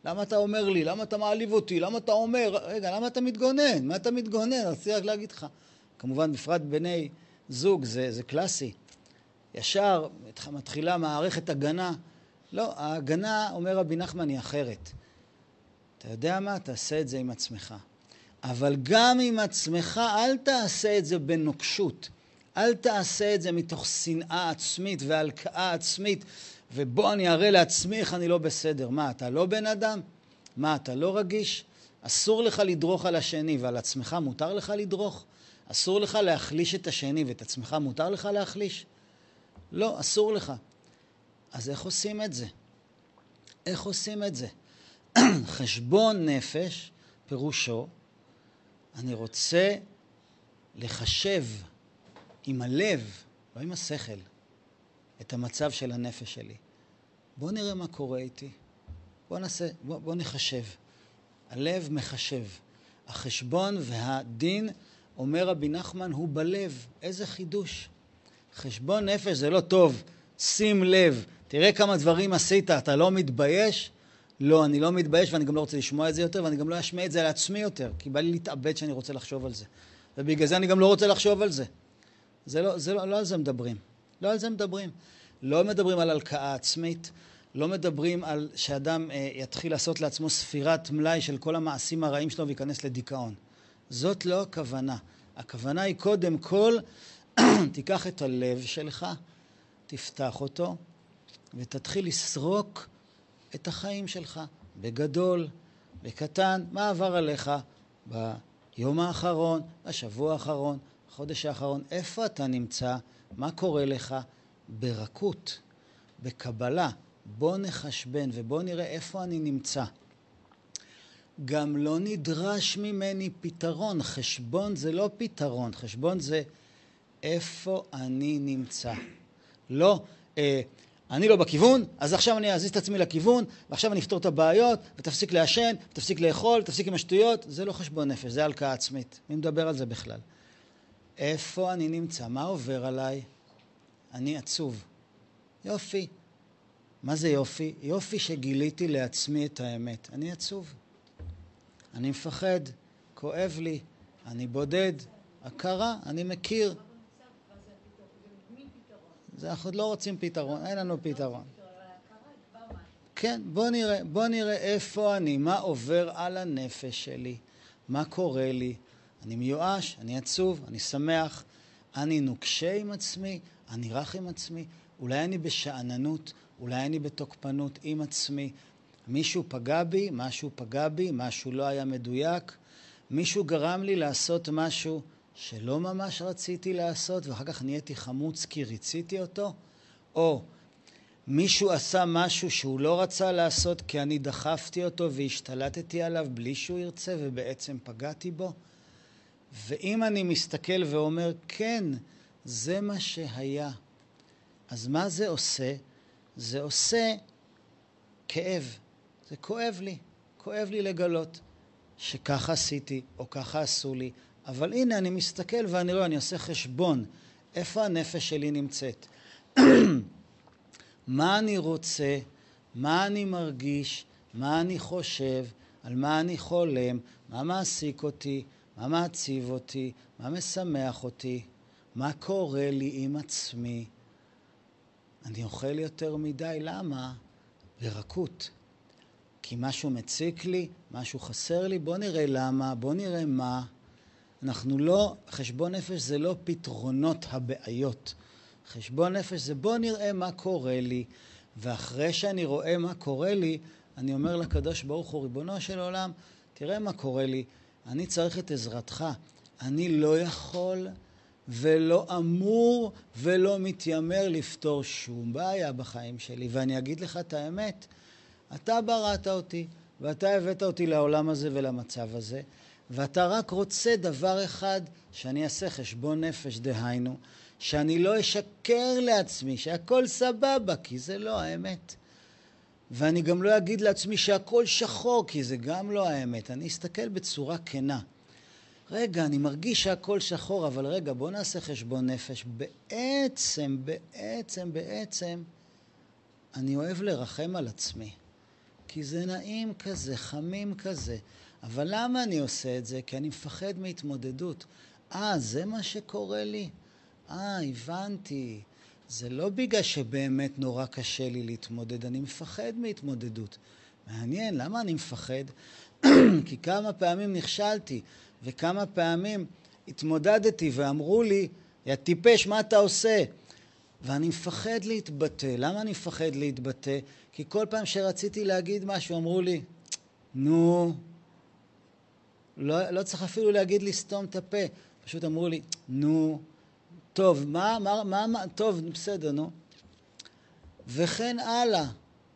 למה אתה אומר לי? למה אתה מעליב אותי? למה אתה אומר? רגע, למה אתה מתגונן? מה אתה מתגונן? רציתי רק להגיד לך. כמובן, בפרט בני זוג, זה קלאסי. ישר מתחילה מערכת הגנה. לא, ההגנה, אומר רבי נחמן, היא אחרת. אתה יודע מה? תעשה את זה עם עצמך. אבל גם עם עצמך, אל תעשה את זה בנוקשות. אל תעשה את זה מתוך שנאה עצמית והלקאה עצמית, ובוא אני אראה לעצמי איך אני לא בסדר. מה, אתה לא בן אדם? מה, אתה לא רגיש? אסור לך לדרוך על השני, ועל עצמך מותר לך לדרוך? אסור לך להחליש את השני, ואת עצמך מותר לך להחליש? לא, אסור לך. אז איך עושים את זה? איך עושים את זה? חשבון נפש, פירושו, אני רוצה לחשב עם הלב, לא עם השכל, את המצב של הנפש שלי. בוא נראה מה קורה איתי. בוא נחשב. הלב מחשב. החשבון והדין, אומר רבי נחמן, הוא בלב. איזה חידוש. חשבון נפש זה לא טוב. שים לב. תראה כמה דברים עשית. אתה לא מתבייש? לא, אני לא מתבייש ואני גם לא רוצה לשמוע את זה יותר, ואני גם לא אשמע את זה לעצמי יותר, כי בא לי להתאבד שאני רוצה לחשוב על זה. ובגלל זה אני גם לא רוצה לחשוב על זה. לא על זה מדברים. לא על זה מדברים. לא מדברים על הלקאה עצמית, לא מדברים על שאדם יתחיל לעשות לעצמו ספירת מלאי של כל המעשים הרעים שלו וייכנס לדיכאון. זאת לא הכוונה. הכוונה היא קודם כל, תיקח את הלב שלך, תפתח אותו, ותתחיל לסרוק את החיים שלך, בגדול, בקטן, מה עבר עליך ביום האחרון, בשבוע האחרון, בחודש האחרון, איפה אתה נמצא, מה קורה לך, ברכות, בקבלה, בוא נחשבן ובוא נראה איפה אני נמצא. גם לא נדרש ממני פתרון, חשבון זה לא פתרון, חשבון זה איפה אני נמצא. לא, אני לא בכיוון, אז עכשיו אני אזיז את עצמי לכיוון, ועכשיו אני אפתור את הבעיות, ותפסיק לעשן, ותפסיק לאכול, תפסיק עם השטויות. זה לא חשבון נפש, זה הלקאה עצמית. מי מדבר על זה בכלל? איפה אני נמצא? מה עובר עליי? אני עצוב. יופי. מה זה יופי? יופי שגיליתי לעצמי את האמת. אני עצוב. אני מפחד, כואב לי, אני בודד, הכרה, אני מכיר. זה אנחנו לא רוצים פתרון, אין לנו פתרון. כן, בוא נראה איפה אני, מה עובר על הנפש שלי, מה קורה לי. אני מיואש, אני עצוב, אני שמח, אני נוקשה עם עצמי, אני רך עם עצמי, אולי אני בשעננות, אולי אני בתוקפנות עם עצמי. מישהו פגע בי, משהו פגע בי, משהו לא היה מדויק, מישהו גרם לי לעשות משהו שלא ממש רציתי לעשות, ואחר כך נהייתי חמוץ כי רציתי אותו, או מישהו עשה משהו שהוא לא רצה לעשות כי אני דחפתי אותו והשתלטתי עליו בלי שהוא ירצה ובעצם פגעתי בו. ואם אני מסתכל ואומר, כן, זה מה שהיה, אז מה זה עושה? זה עושה כאב. זה כואב לי לגלות שככה עשיתי או ככה עשו לי. אבל הנה אני מסתכל ואני רואה, אני עושה חשבון. איפה הנפש שלי נמצאת? מה אני רוצה? מה אני מרגיש? מה אני חושב? על מה אני חולם? מה מעסיק אותי? מה מעציב אותי? מה משמח אותי? מה קורה לי עם עצמי? אני אוכל יותר מדי, למה? ברכות. כי משהו מציק לי, משהו חסר לי, בוא נראה למה, בוא נראה מה. אנחנו לא, חשבון נפש זה לא פתרונות הבעיות. חשבון נפש זה בוא נראה מה קורה לי, ואחרי שאני רואה מה קורה לי, אני אומר לקדוש ברוך הוא, ריבונו של עולם, תראה מה קורה לי, אני צריך את עזרתך, אני לא יכול ולא אמור ולא מתיימר לפתור שום בעיה בחיים שלי, ואני אגיד לך את האמת, אתה בראת אותי, ואתה הבאת אותי לעולם הזה ולמצב הזה, ואתה רק רוצה דבר אחד, שאני אעשה חשבון נפש, דהיינו, שאני לא אשקר לעצמי, שהכל סבבה, כי זה לא האמת. ואני גם לא אגיד לעצמי שהכל שחור, כי זה גם לא האמת. אני אסתכל בצורה כנה. רגע, אני מרגיש שהכל שחור, אבל רגע, בוא נעשה חשבון נפש. בעצם, אני אוהב לרחם על עצמי. כי זה נעים כזה, חמים כזה. אבל למה אני עושה את זה? כי אני מפחד מהתמודדות. זה מה שקורה לי? הבנתי. זה לא בגלל שבאמת נורא קשה לי להתמודד, אני מפחד מהתמודדות. מעניין, למה אני מפחד? כי כמה פעמים נכשלתי, וכמה פעמים התמודדתי ואמרו לי, יא טיפש, מה אתה עושה? ואני מפחד להתבטא. למה אני מפחד להתבטא? כי כל פעם שרציתי להגיד משהו, אמרו לי, נו, לא צריך אפילו להגיד לי סתום את הפה. פשוט אמרו לי, נו, טוב, טוב, בסדר, נו. וכן הלאה.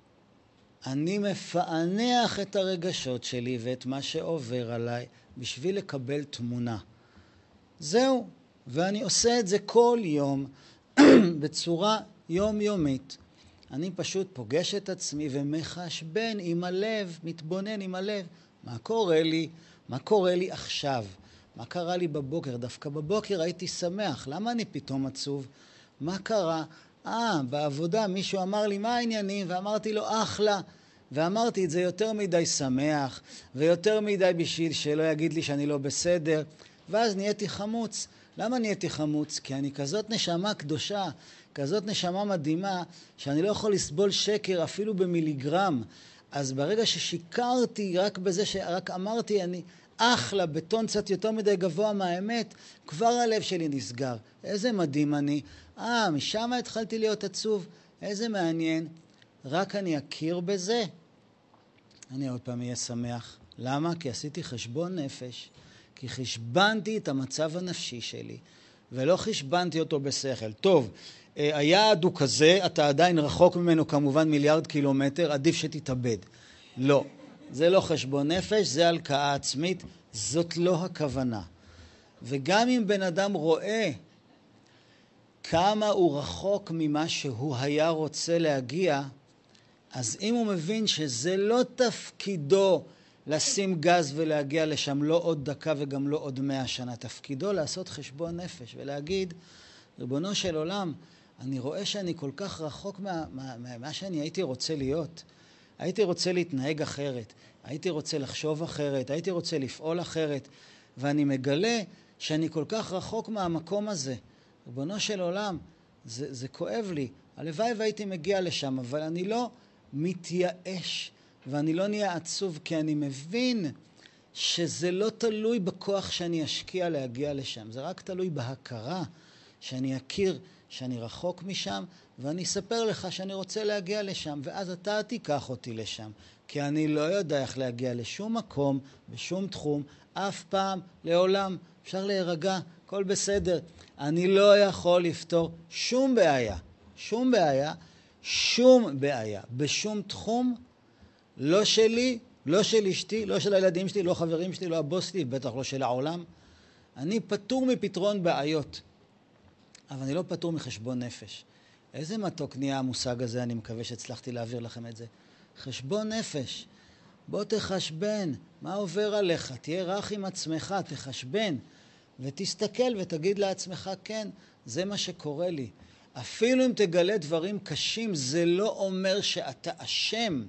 אני מפענח את הרגשות שלי ואת מה שעובר עליי בשביל לקבל תמונה. זהו, ואני עושה את זה כל יום בצורה יומיומית. אני פשוט פוגש את עצמי ומחשבן עם הלב, מתבונן עם הלב. מה קורה לי? מה קורה לי עכשיו? מה קרה לי בבוקר? דווקא בבוקר הייתי שמח. למה אני פתאום עצוב? מה קרה? בעבודה מישהו אמר לי מה העניינים, ואמרתי לו אחלה. ואמרתי את זה יותר מדי שמח, ויותר מדי בשביל שלא יגיד לי שאני לא בסדר. ואז נהייתי חמוץ. למה נהייתי חמוץ? כי אני כזאת נשמה קדושה, כזאת נשמה מדהימה, שאני לא יכול לסבול שקר אפילו במיליגרם. אז ברגע ששיקרתי רק בזה שרק אמרתי אני אחלה, בטון קצת יותר מדי גבוה מהאמת, כבר הלב שלי נסגר. איזה מדהים אני. משם התחלתי להיות עצוב. איזה מעניין. רק אני אכיר בזה, אני עוד פעם אהיה שמח. למה? כי עשיתי חשבון נפש. כי חשבנתי את המצב הנפשי שלי, ולא חשבנתי אותו בשכל. טוב, היעד הוא כזה, אתה עדיין רחוק ממנו כמובן מיליארד קילומטר, עדיף שתתאבד. לא, זה לא חשבון נפש, זה הלקאה עצמית, זאת לא הכוונה. וגם אם בן אדם רואה כמה הוא רחוק ממה שהוא היה רוצה להגיע, אז אם הוא מבין שזה לא תפקידו לשים גז ולהגיע לשם לא עוד דקה וגם לא עוד 100 שנה, תפקידו לעשות חשבון נפש ולהגיד, ריבונו של עולם, אני רואה שאני כל כך רחוק מה שאני הייתי רוצה להיות. הייתי רוצה להתנהג אחרת, הייתי רוצה לחשוב אחרת, הייתי רוצה לפעול אחרת, ואני מגלה שאני כל כך רחוק מהמקום הזה. ריבונו של עולם, זה כואב לי. הלוואי והייתי מגיע לשם, אבל אני לא מתייאש, ואני לא נהיה עצוב, כי אני מבין שזה לא תלוי בכוח שאני אשקיע להגיע לשם. זה רק תלוי בהכרה שאני אכיר שאני רחוק משם, ואני אספר לך שאני רוצה להגיע לשם, ואז אתה תיקח אותי לשם. כי אני לא יודע איך להגיע לשום מקום, בשום תחום, אף פעם, לעולם. אפשר להירגע, הכל בסדר. אני לא יכול לפתור שום בעיה, שום בעיה, שום בעיה, בשום תחום, לא שלי, לא של אשתי, לא של הילדים שלי, לא חברים שלי, לא הבוס שלי, בטח לא של העולם. אני פטור מפתרון בעיות, אבל אני לא פטור מחשבון נפש. איזה מתוק נהיה המושג הזה, אני מקווה שהצלחתי להעביר לכם את זה. חשבון נפש, בוא תחשבן, מה עובר עליך, תהיה רך עם עצמך, תחשבן, ותסתכל ותגיד לעצמך, כן, זה מה שקורה לי. אפילו אם תגלה דברים קשים, זה לא אומר שאתה אשם.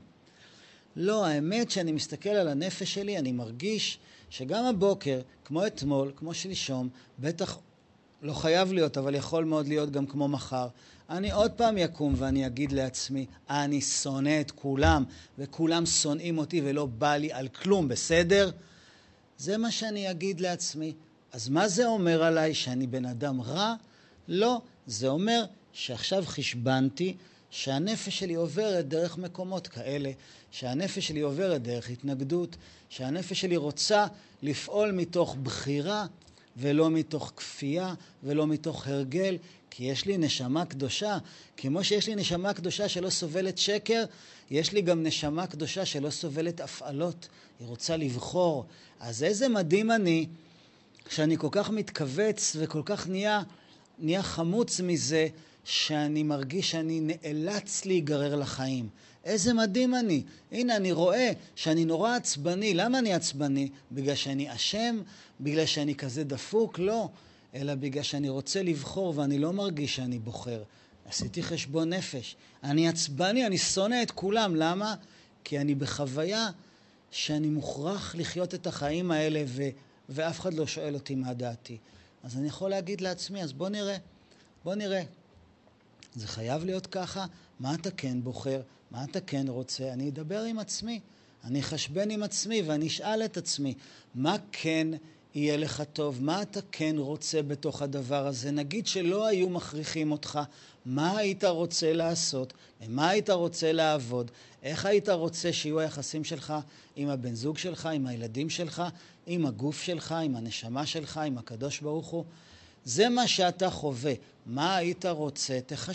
לא, האמת שאני מסתכל על הנפש שלי, אני מרגיש שגם הבוקר, כמו אתמול, כמו שלשום, בטח לא חייב להיות, אבל יכול מאוד להיות גם כמו מחר, אני עוד פעם יקום ואני אגיד לעצמי, אני שונא את כולם, וכולם שונאים אותי ולא בא לי על כלום, בסדר? זה מה שאני אגיד לעצמי. אז מה זה אומר עליי? שאני בן אדם רע? לא, זה אומר שעכשיו חשבנתי שהנפש שלי עוברת דרך מקומות כאלה, שהנפש שלי עוברת דרך התנגדות, שהנפש שלי רוצה לפעול מתוך בחירה, ולא מתוך כפייה, ולא מתוך הרגל, כי יש לי נשמה קדושה. כמו שיש לי נשמה קדושה שלא סובלת שקר, יש לי גם נשמה קדושה שלא סובלת הפעלות. היא רוצה לבחור. אז איזה מדהים אני, שאני כל כך מתכווץ וכל כך נהיה חמוץ מזה, שאני מרגיש שאני נאלץ להיגרר לחיים. איזה מדהים אני. הנה, אני רואה שאני נורא עצבני. למה אני עצבני? בגלל שאני אשם? בגלל שאני כזה דפוק? לא. אלא בגלל שאני רוצה לבחור ואני לא מרגיש שאני בוחר. עשיתי חשבון נפש. אני עצבני, אני שונא את כולם. למה? כי אני בחוויה שאני מוכרח לחיות את החיים האלה ואף אחד לא שואל אותי מה דעתי. אז אני יכול להגיד לעצמי, אז בוא נראה. זה חייב להיות ככה? מה אתה כן בוחר? מה אתה כן רוצה? אני אדבר עם עצמי, אני אחשבן עם עצמי ואני אשאל את עצמי, מה כן יהיה לך טוב? מה אתה כן רוצה בתוך הדבר הזה? נגיד שלא היו מכריחים אותך, מה היית רוצה לעשות? מה היית רוצה לעבוד? איך היית רוצה שיהיו היחסים שלך עם הבן זוג שלך, עם הילדים שלך, עם הגוף שלך, עם הנשמה שלך, עם הקדוש ברוך הוא? זה מה שאתה חווה. מה היית רוצה?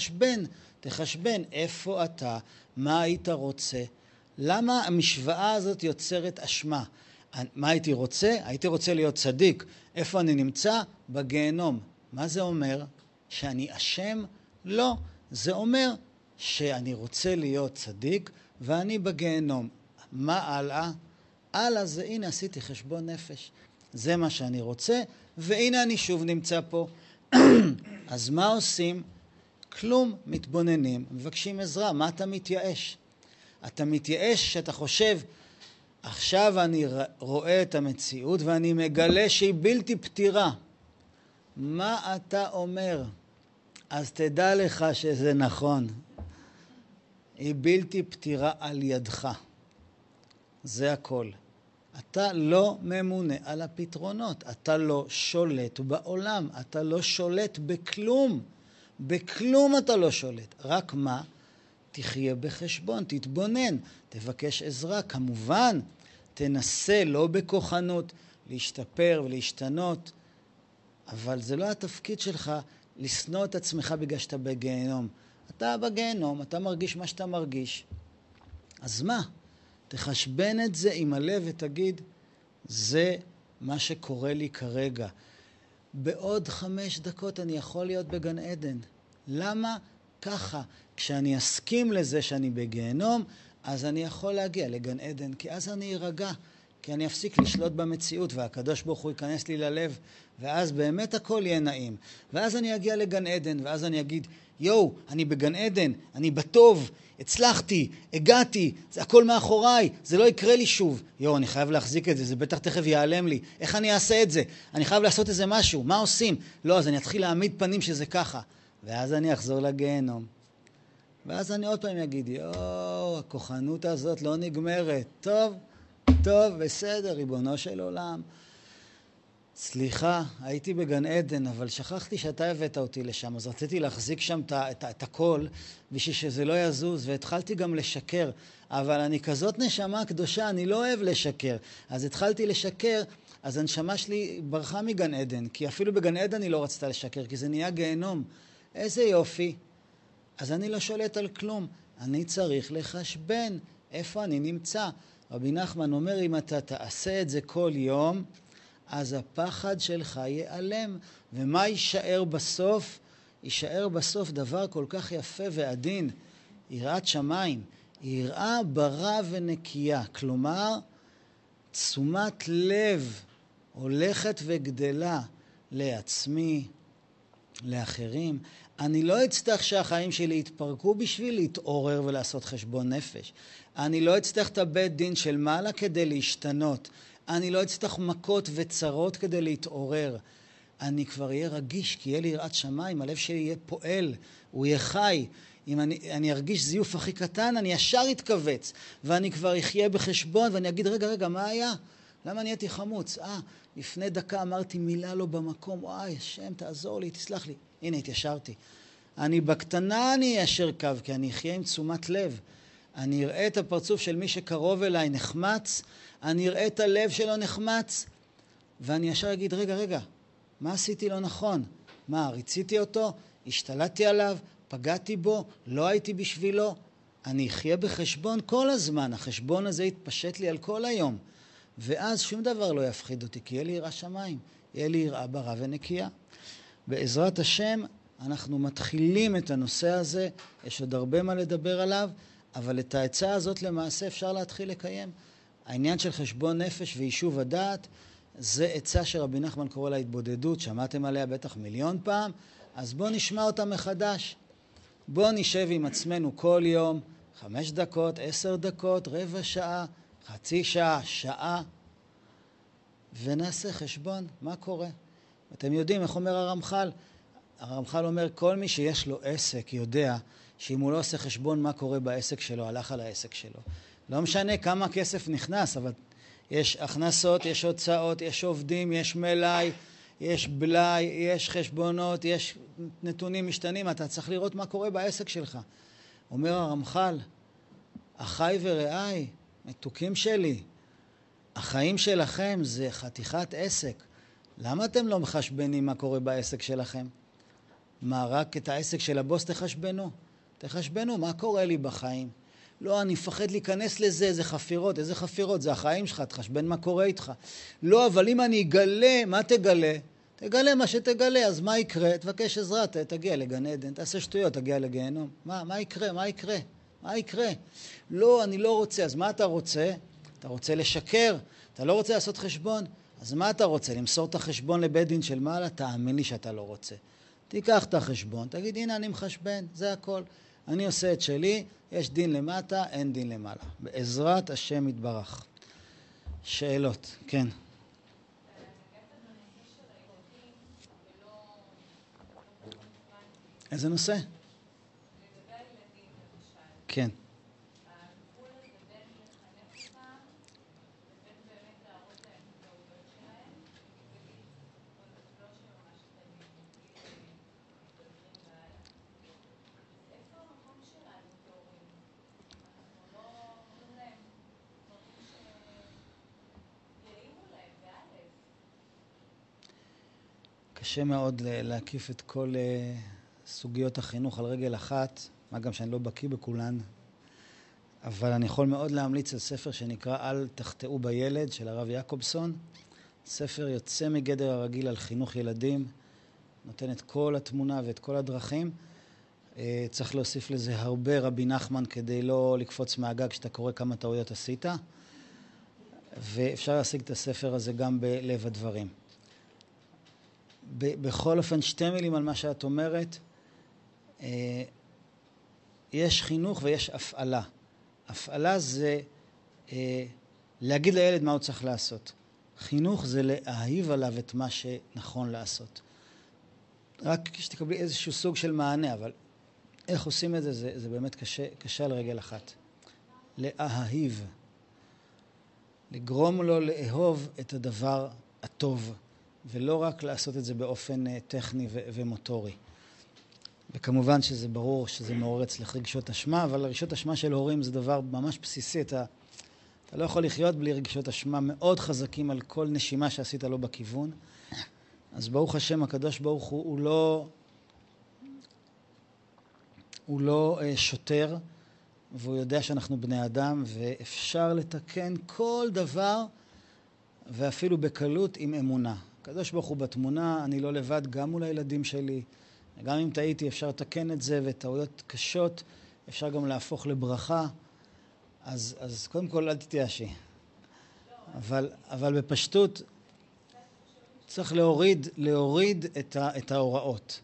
תחשבן איפה אתה, מה היית רוצה. למה המשוואה הזאת יוצרת אשמה? מה הייתי רוצה? הייתי רוצה להיות צדיק. איפה אני נמצא? בגיהנום. מה זה אומר? שאני אשם? לא. זה אומר שאני רוצה להיות צדיק ואני בגיהנום. מה הלאה? הלאה זה, הנה עשיתי חשבון נפש. זה מה שאני רוצה, והנה אני שוב נמצא פה. אז מה עושים? כלום, מתבוננים, מבקשים עזרה. מה אתה מתייאש? אתה מתייאש שאתה חושב, עכשיו אני רואה את המציאות ואני מגלה שהיא בלתי פתירה. מה אתה אומר? אז תדע לך שזה נכון. היא בלתי פתירה על ידך. זה הכל. אתה לא ממונה על הפתרונות. אתה לא שולט בעולם. אתה לא שולט בכלום. בכלום אתה לא שולט. רק מה? תחיה בחשבון, תתבונן, תבקש עזרה. כמובן, תנסה לא בכוחנות להשתפר ולהשתנות, אבל זה לא התפקיד שלך לשנוא את עצמך בגלל שאתה בגיהנום. אתה בגיהנום, אתה מרגיש מה שאתה מרגיש. אז מה? תחשבן את זה עם הלב ותגיד, זה מה שקורה לי כרגע. בעוד 5 דקות אני יכול להיות בגן עדן. למה? ככה. כשאני אסכים לזה שאני בגיהנום, אז אני יכול להגיע לגן עדן, כי אז אני ארגע, כי אני אפסיק לשלוט במציאות, והקדוש ברוך הוא ייכנס לי ללב, ואז באמת הכל יהיה נעים. ואז אני אגיע לגן עדן, ואז אני אגיד, אני בגן עדן, אני בטוב, הצלחתי, הגעתי, זה הכל מאחוריי, זה לא יקרה לי שוב. אני חייב להחזיק את זה, זה בטח תכף ייעלם לי. איך אני אעשה את זה? אני חייב לעשות איזה משהו, מה עושים? לא, אז אני אתחיל להעמיד פנים שזה ככה. ואז אני אחזור לגיהנום. ואז אני עוד פעם אגיד, הכוחנות הזאת לא נגמרת. טוב, בסדר, ריבונו של עולם. סליחה, הייתי בגן עדן, אבל שכחתי שאתה הבאת אותי לשם, אז רציתי להחזיק שם את הכל, בשביל שזה לא יזוז, והתחלתי גם לשקר, אבל אני כזאת נשמה קדושה, אני לא אוהב לשקר. אז התחלתי לשקר, אז הנשמה שלי ברחה מגן עדן, כי אפילו בגן עדן אני לא רצתה לשקר, כי זה נהיה גיהנום. איזה יופי. אז אני לא שולט על כלום, אני צריך לחשבן איפה אני נמצא. רבי נחמן אומר, אם אתה תעשה את זה כל יום, אז הפחד שלך ייעלם. ומה יישאר בסוף? יישאר בסוף דבר כל כך יפה ועדין, יראת שמיים, יראה ברא ונקייה. כלומר, תשומת לב הולכת וגדלה לעצמי, לאחרים. אני לא אצטרך שהחיים שלי יתפרקו בשביל להתעורר ולעשות חשבון נפש. אני לא אצטרך את הבית דין של מעלה כדי להשתנות. אני לא אצטרך מכות וצרות כדי להתעורר. אני כבר אהיה רגיש, כי יהיה לי יראת שמיים, הלב שלי יהיה פועל, הוא יהיה חי. אם אני ארגיש זיוף הכי קטן, אני ישר אתכווץ, ואני כבר אחיה בחשבון, ואני אגיד, רגע, מה היה? למה נהייתי חמוץ? לפני דקה אמרתי מילה לא במקום, השם, תעזור לי, תסלח לי. הנה, התיישרתי. אני בקטנה אני איישר קו, כי אני אחיה עם תשומת לב. אני אראה את הפרצוף של מי שקרוב אליי נחמץ, אני אראה את הלב שלו נחמץ, ואני ישר אגיד, רגע, מה עשיתי לא נכון? מה, ריציתי אותו? השתלטתי עליו? פגעתי בו? לא הייתי בשבילו? אני אחיה בחשבון כל הזמן, החשבון הזה יתפשט לי על כל היום, ואז שום דבר לא יפחיד אותי, כי יהיה לי יראה שמיים, יהיה לי יראה ברא ונקייה. בעזרת השם אנחנו מתחילים את הנושא הזה, יש עוד הרבה מה לדבר עליו, אבל את העצה הזאת למעשה אפשר להתחיל לקיים. העניין של חשבון נפש ויישוב הדעת, זה עצה שרבי נחמן קורא לה התבודדות, שמעתם עליה בטח 1,000,000 פעם, אז בואו נשמע אותה מחדש. בואו נשב עם עצמנו כל יום 5 דקות, 10 דקות, רבע שעה, חצי שעה, שעה, ונעשה חשבון מה קורה. אתם יודעים איך אומר הרמח"ל? הרמח"ל אומר, כל מי שיש לו עסק יודע שאם הוא לא עושה חשבון מה קורה בעסק שלו, הלך על העסק שלו. לא משנה כמה כסף נכנס, אבל יש הכנסות, יש הוצאות, יש עובדים, יש מלאי, יש בלאי, יש חשבונות, יש נתונים משתנים. אתה צריך לראות מה קורה בעסק שלך. אומר הרמח"ל, אחיי ורעיי, מתוקים שלי, החיים שלכם זה חתיכת עסק. למה אתם לא מחשבנים מה קורה בעסק שלכם? מה, רק את העסק של הבוס תחשבנו? תחשבנו, מה קורה לי בחיים? לא, אני מפחד להיכנס לזה, איזה חפירות. איזה חפירות? זה החיים שלך, תחשבן מה קורה איתך. לא, אבל אם אני אגלה, מה תגלה? תגלה מה שתגלה, אז מה יקרה? תבקש עזרה, תגיע לגן עדן, תעשה שטויות, תגיע לגיהנום. מה יקרה? מה יקרה? מה יקרה? לא, אני לא רוצה. אז מה אתה רוצה? אתה רוצה לשקר? אתה לא רוצה לעשות חשבון? אז מה אתה רוצה? למסור את החשבון לבית דין של מעלה? תאמין לי שאתה לא רוצה. תיקח את החשבון, תגיד, הנה אני מחשבן, זה הכל. אני עושה את שלי, יש דין למטה, אין דין למעלה. בעזרת השם יתברך. שאלות, כן. איזה נושא? כן. קשה מאוד להקיף את כל סוגיות החינוך על רגל אחת, מה גם שאני לא בקיא בכולן, אבל אני יכול מאוד להמליץ על ספר שנקרא אל תחטאו בילד של הרב יעקובסון. ספר יוצא מגדר הרגיל על חינוך ילדים, נותן את כל התמונה ואת כל הדרכים. צריך להוסיף לזה הרבה רבי נחמן כדי לא לקפוץ מהגג כשאתה קורא כמה טעויות עשית, ואפשר להשיג את הספר הזה גם בלב הדברים. בכל אופן, 2 מילים על מה שאת אומרת. יש חינוך ויש הפעלה. הפעלה זה להגיד לילד מה הוא צריך לעשות. חינוך זה להאהיב עליו את מה שנכון לעשות. רק כשתקבלי איזשהו סוג של מענה, אבל איך עושים את זה, זה באמת קשה על רגל אחת. להאהיב. לגרום לו לאהוב את הדבר הטוב. ולא רק לעשות את זה באופן טכני ומוטורי. וכמובן שזה ברור שזה מעורר אצלך רגשות אשמה, אבל רגשות אשמה של הורים זה דבר ממש בסיסי. אתה לא יכול לחיות בלי רגשות אשמה מאוד חזקים על כל נשימה שעשית לא בכיוון. אז ברוך השם, הקדוש ברוך הוא לא שוטר, והוא יודע שאנחנו בני אדם, ואפשר לתקן כל דבר, ואפילו בקלות עם אמונה. הקדוש ברוך הוא בתמונה, אני לא לבד, גם מול הילדים שלי. גם אם טעיתי אפשר לתקן את זה, וטעויות קשות אפשר גם לברכה. אז קודם כל אל תתייאשי. אבל בפשטות צריך להוריד את ההוראות.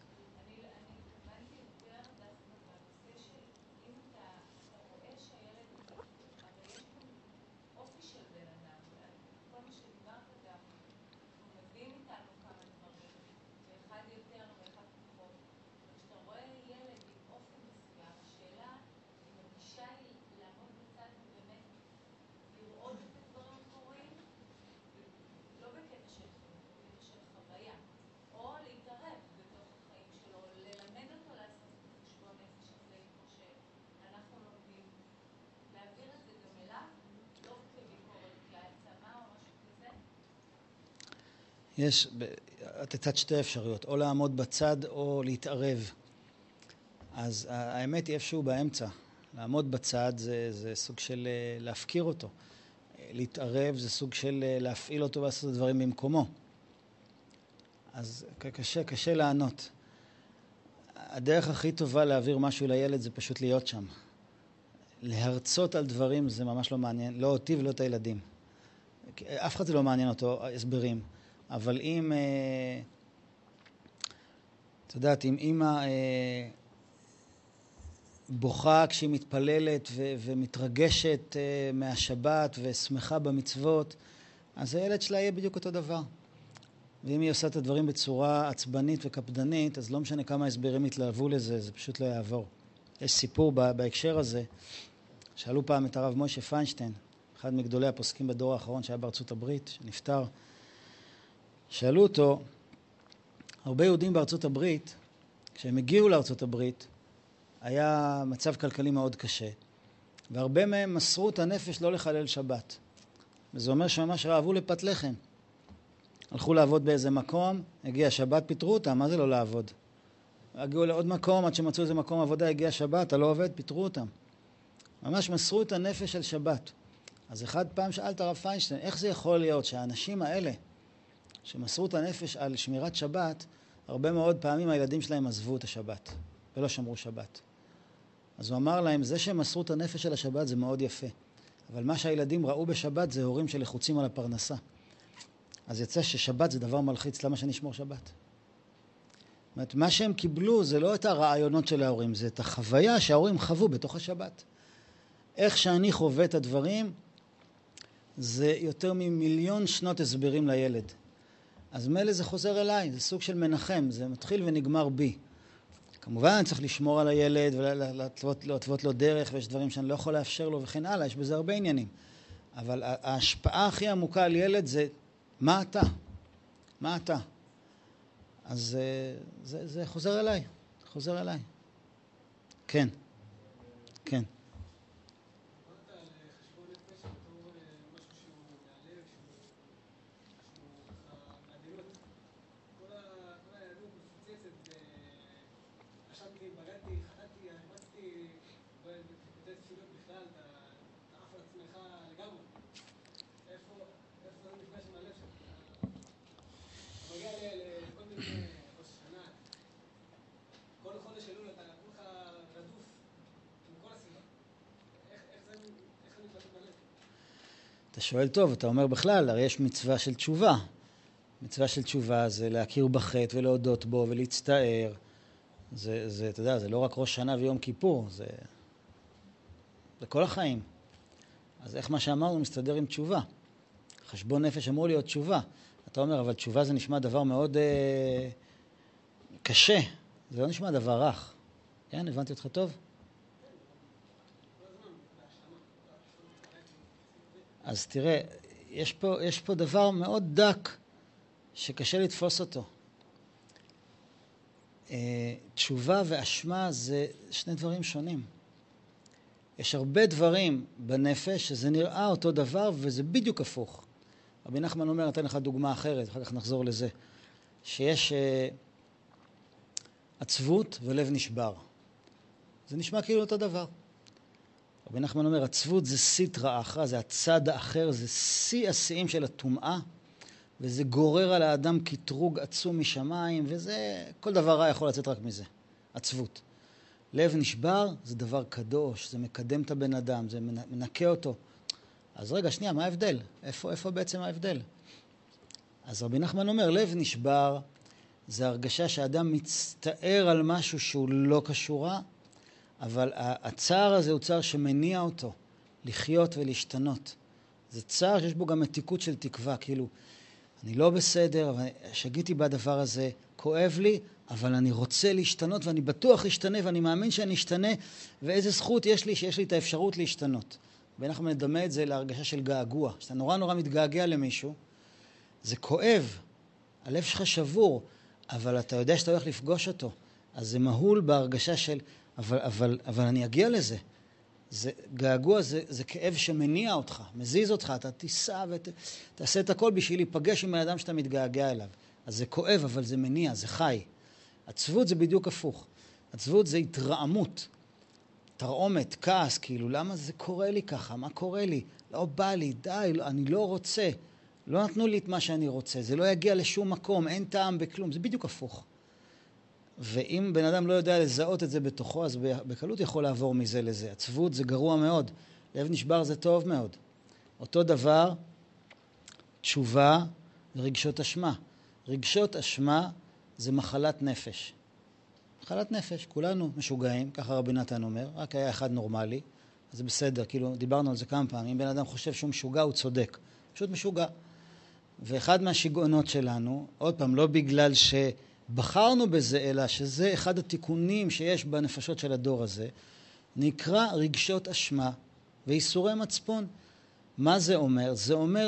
את הצד 2 אפשרויות, או לעמוד בצד או להתערב. אז האמת היא איפשהו באמצע. לעמוד בצד זה סוג של להפקיר אותו. להתערב זה סוג של להפעיל אותו ולעשות את הדברים במקומו. אז קשה לענות. הדרך הכי טובה להעביר משהו לילד זה פשוט להיות שם. להרצות על דברים זה ממש לא מעניין, לא אותי ולא את הילדים. אף אחד זה לא מעניין אותו, הסברים. אבל אם, את יודעת, אם אמא בוכה כשהיא מתפללת ומתרגשת מהשבת ושמחה במצוות, אז הילד שלה יהיה בדיוק אותו דבר. ואם היא עושה את הדברים בצורה עצבנית וקפדנית, אז לא משנה כמה הסברים יתלהבו לזה, זה פשוט לא יעבור. יש סיפור בהקשר הזה, שאלו פעם את הרב משה פיינשטיין, אחד מגדולי הפוסקים בדור האחרון שהיה בארצות הברית, שנפטר. שאלו אותו, הרבה יהודים בארצות הברית, כשהם הגיעו לארצות הברית, היה מצב כלכלי מאוד קשה, והרבה מהם מסרו את הנפש לא לחלל שבת. וזה אומר שממש רעבו לפת לחם. הלכו לעבוד באיזה מקום, הגיע שבת, פיטרו אותם, מה זה לא לעבוד? הגיעו לעוד מקום, עד שמצאו איזה מקום עבודה, הגיע שבת, אתה לא עובד, פיטרו אותם. ממש מסרו את הנפש על שבת. אז אחד פעם שאל את הרב פיינשטיין, איך זה יכול להיות שהאנשים האלה, שמסרו את הנפש על שמירת שבת, הרבה מאוד פעמים הילדים שלהם עזבו את השבת, ולא שמרו שבת. אז הוא אמר להם, זה שהם מסרו את הנפש על השבת זה מאוד יפה. אבל מה שהילדים ראו בשבת זה הורים שלחוצים על הפרנסה. אז יצא ששבת זה דבר מלחיץ, למה שנשמור שבת? זאת אומרת, מה שהם קיבלו זה לא את הרעיונות של ההורים, זה את החוויה שההורים חוו בתוך השבת. איך שאני חווה את הדברים, זה יותר ממיליון שנות הסברים לילד. אז מילא זה חוזר אליי, זה סוג של מנחם, זה מתחיל ונגמר בי. כמובן אני צריך לשמור על הילד ולהתוות לו דרך, ויש דברים שאני לא יכול לאפשר לו וכן הלאה, יש בזה הרבה עניינים. אבל ההשפעה הכי עמוקה על ילד זה מה אתה? מה אתה? אז זה חוזר אליי, חוזר אליי. כן, כן. אתה שואל טוב, אתה אומר בכלל, הרי יש מצווה של תשובה. מצווה של תשובה זה להכיר בחטא ולהודות בו ולהצטער. זה, אתה יודע, זה לא רק ראש שנה ויום כיפור, זה כל החיים. אז איך מה שאמרנו מסתדר עם תשובה? חשבון נפש אמור להיות תשובה. אתה אומר, אבל תשובה זה נשמע דבר מאוד קשה. זה לא נשמע דבר רך. כן, הבנתי אותך טוב? אז תראה, יש פה דבר מאוד דק שקשה לתפוס אותו. תשובה ואשמה זה שני דברים שונים. יש הרבה דברים בנפש שזה נראה אותו דבר וזה בדיוק הפוך. רבי נחמן אומר, נתן לך דוגמה אחרת, אחר כך נחזור לזה, שיש עצבות ולב נשבר. זה נשמע כאילו אותו דבר. רבי נחמן אומר, עצבות זה סיטרא אחרא, זה הצד האחר, זה שיא השיאים של הטומאה, וזה גורר על האדם קטרוג עצום משמיים, וזה, כל דבר רע יכול לצאת רק מזה, עצבות. לב נשבר זה דבר קדוש, זה מקדם את הבן אדם, זה מנקה אותו. אז רגע, שנייה, מה ההבדל? איפה בעצם ההבדל? אז רבי נחמן אומר, לב נשבר זה הרגשה שהאדם מצטער על משהו שהוא לא קשורה, אבל הצער הזה הוא צער שמניע אותו לחיות ולהשתנות. זה צער שיש בו גם מתיקות של תקווה, כאילו, אני לא בסדר, אבל שגיתי בדבר הזה, כואב לי, אבל אני רוצה להשתנות, ואני בטוח להשתנה, ואני מאמין שאני אשתנה, ואיזה זכות יש לי שיש לי את האפשרות להשתנות. ואנחנו נדמה את זה להרגשה של געגוע. כשאתה נורא מתגעגע למישהו, זה כואב, הלב שלך שבור, אבל אתה יודע שאתה הולך לפגוש אותו. אז זה מהול בהרגשה של, אבל אני אגיע לזה. געגוע זה כאב שמניע אותך, מזיז אותך, אתה תיסע ותעשה את הכל בשביל להיפגש עם האדם שאתה מתגעגע אליו. אז זה כואב, אבל זה מניע, זה חי. עצבות זה בדיוק הפוך. עצבות זה התרעמות, תרעומת, כעס, כאילו, למה זה קורה לי ככה? מה קורה לי? לא בא לי, די, אני לא רוצה. לא נתנו לי את מה שאני רוצה, זה לא יגיע לשום מקום, אין טעם בכלום, זה בדיוק הפוך. ואם בן אדם לא יודע לזהות את זה בתוכו, אז בקלות יכול לעבור מזה לזה. עצבות זה גרוע מאוד, לב נשבר זה טוב מאוד. אותו דבר, תשובה ורגשות אשמה. רגשות אשמה זה מחלת נפש. מחלת נפש, כולנו משוגעים, ככה רבי נתן אומר, רק היה אחד נורמלי, אז זה בסדר, כאילו דיברנו על זה כמה פעמים, אם בן אדם חושב שהוא משוגע, הוא צודק, פשוט משוגע. ואחד מהשיגעונות שלנו, עוד פעם, לא בגלל שבחרנו בזה, אלא שזה אחד התיקונים שיש בנפשות של הדור הזה, נקרא רגשות אשמה ואיסורי מצפון. מה זה אומר? זה אומר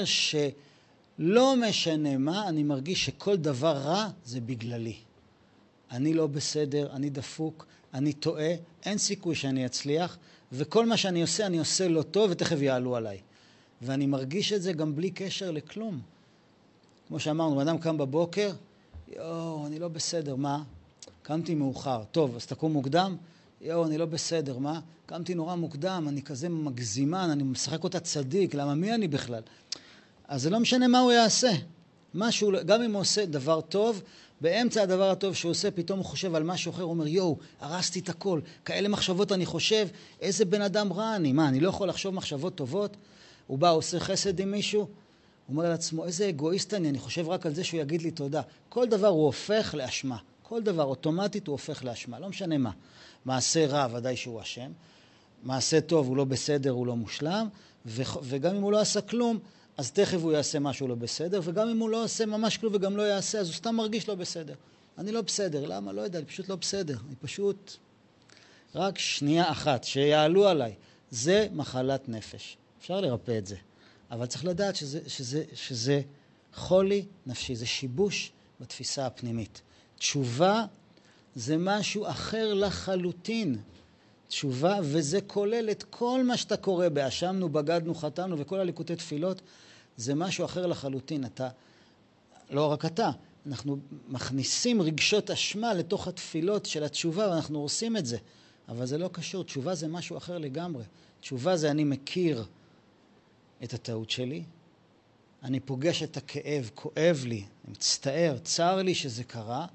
שלא משנה מה, אני מרגיש שכל דבר רע זה בגללי. אני לא בסדר, אני דפוק, אני טועה, אין סיכוי שאני אצליח, וכל מה שאני עושה, אני עושה לא טוב ותכף יעלו עליי. ואני מרגיש את זה גם בלי קשר לכלום. כמו שאמרנו, אדם קם בבוקר, אני לא בסדר, מה? קמתי מאוחר. טוב, אז תקום מוקדם? אני לא בסדר, מה? קמתי נורא מוקדם, אני כזה מגזימן, אני משחק אותה צדיק, למה מי אני בכלל? אז זה לא משנה מה הוא יעשה. משהו, גם אם הוא עושה דבר טוב, באמצע הדבר הטוב שהוא עושה, פתאום הוא חושב על משהו אחר, הוא אומר, הרסתי את הכל, כאלה מחשבות אני חושב, איזה בן אדם רע אני, מה, אני לא יכול לחשוב מחשבות טובות? הוא בא, עושה חסד עם מישהו, הוא אומר לעצמו, איזה אגואיסט אני חושב רק על זה שהוא יגיד לי תודה. כל דבר הוא הופך לאשמה, כל דבר אוטומטית הוא הופך לאשמה, לא משנה מה. מעשה רע, ודאי שהוא אשם, מעשה טוב הוא לא בסדר, הוא לא מושלם, וגם אם הוא לא עשה כלום, אז תכף הוא יעשה משהו לא בסדר, וגם אם הוא לא עושה ממש כלום וגם לא יעשה, אז הוא סתם מרגיש לא בסדר. אני לא בסדר, למה? לא יודע, אני פשוט לא בסדר. אני פשוט רק שנייה אחת, שיעלו עליי. זה מחלת נפש. אפשר לרפא את זה. אבל צריך לדעת שזה חולי נפשי, זה שיבוש בתפיסה הפנימית. תשובה זה משהו אחר לחלוטין. תשובה, וזה כולל את כל מה שאתה קורא באשמנו, בגדנו, חטאנו וכל הליקוטי תפילות, זה משהו אחר לחלוטין. אתה, לא רק אתה, אנחנו מכניסים רגשות אשמה לתוך התפילות של התשובה ואנחנו עושים את זה, אבל זה לא קשור. תשובה זה משהו אחר לגמרי. תשובה זה אני מכיר את הטעות שלי, אני פוגש את הכאב, כואב לי, אני מצטער, צר לי שזה קרה,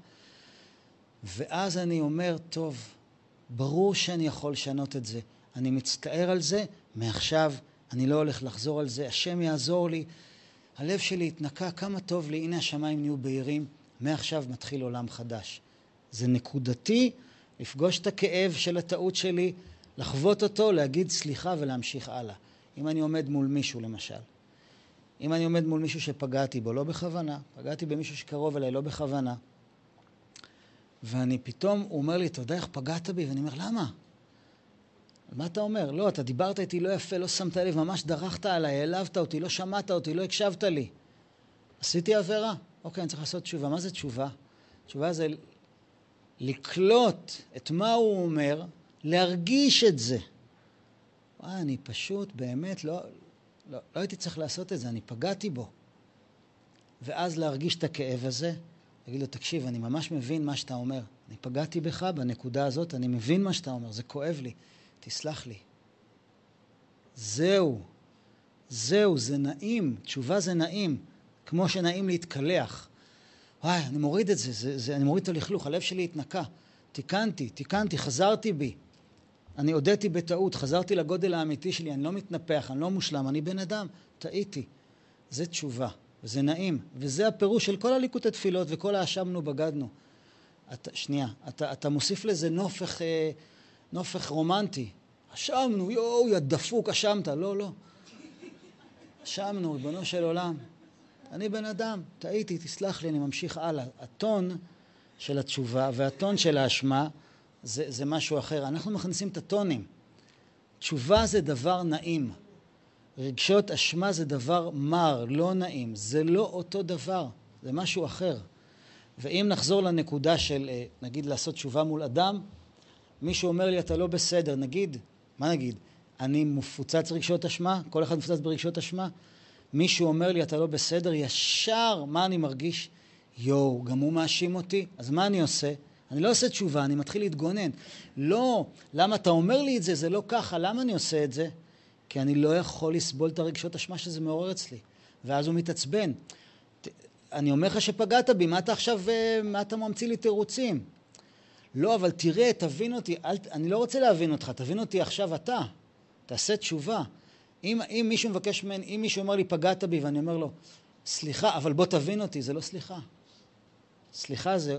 ואז אני אומר, טוב, ברור שאני יכול לשנות את זה. אני מצטער על זה, מעכשיו אני לא הולך לחזור על זה. השם יעזור לי. הלב שלי התנקה, כמה טוב לי, הנה השמיים נהיו בהירים. מעכשיו מתחיל עולם חדש. זה נקודתי, לפגוש את הכאב של הטעות שלי, לחוות אותו, להגיד סליחה ולהמשיך הלאה. אם אני עומד מול מישהו למשל, אם אני עומד מול מישהו שפגעתי בו לא בכוונה, פגעתי במישהו שקרוב אליי לא בכוונה, ואני פתאום, הוא אומר לי, אתה יודע איך פגעת בי? ואני אומר, למה? מה אתה אומר? לא, אתה דיברת איתי לא יפה, לא שמת לב, ממש דרכת עליי, העלבת אותי, לא שמעת אותי, לא הקשבת לי. עשיתי עבירה. אוקיי, אני צריך לעשות תשובה. מה זה תשובה? תשובה זה לקלוט את מה הוא אומר, להרגיש את זה. אני פשוט באמת לא הייתי צריך לעשות את זה, אני פגעתי בו. ואז להרגיש את הכאב הזה, להגיד לו, תקשיב, אני ממש מבין מה שאתה אומר. אני פגעתי בך בנקודה הזאת, אני מבין מה שאתה אומר, זה כואב לי. תסלח לי. זהו, זה נעים. תשובה זה נעים. כמו שנעים להתקלח. אני מוריד את זה, אני מוריד את הלכלוך, הלב שלי התנקה. תיקנתי, חזרתי בי. אני הודיתי בטעות, חזרתי לגודל האמיתי שלי, אני לא מתנפח, אני לא מושלם, אני בן אדם, טעיתי. זה תשובה, וזה נעים. וזה הפירוש של כל הליקוטי תפילות וכל האשמנו בגדנו. אתה מוסיף לזה נופך רומנטי. אשמנו, יא דפוק, אשמת. לא. אשמנו, ריבונו של עולם. אני בן אדם, טעיתי, תסלח לי, אני ממשיך הלאה. הטון של התשובה והטון של האשמה זה משהו אחר. אנחנו מכניסים את הטונים. תשובה זה דבר נעים. רגשות אשמה זה דבר מר, לא נעים. זה לא אותו דבר, זה משהו אחר. ואם נחזור לנקודה של, נגיד, לעשות תשובה מול אדם, מישהו אומר לי, אתה לא בסדר, מה נגיד? אני מפוצץ רגשות אשמה? כל אחד מפוצץ ברגשות אשמה? מישהו אומר לי, אתה לא בסדר, ישר, מה אני מרגיש? גם הוא מאשים אותי, אז מה אני עושה? אני לא עושה תשובה, אני מתחיל להתגונן. לא, למה אתה אומר לי את זה? זה לא ככה, למה אני עושה את זה? כי אני לא יכול לסבול את הרגשות אשמה שזה מעורר אצלי. ואז הוא מתעצבן. אני אומר לך שפגעת בי, מה אתה ממציא לי תירוצים? לא, אבל תראה, תבין אותי, אני לא רוצה להבין אותך, תבין אותי עכשיו אתה. תעשה תשובה. אם מישהו מבקש ממני, אם מישהו אומר לי פגעת בי ואני אומר לו, סליחה, אבל בוא תבין אותי, זה לא סליחה. סליחה זה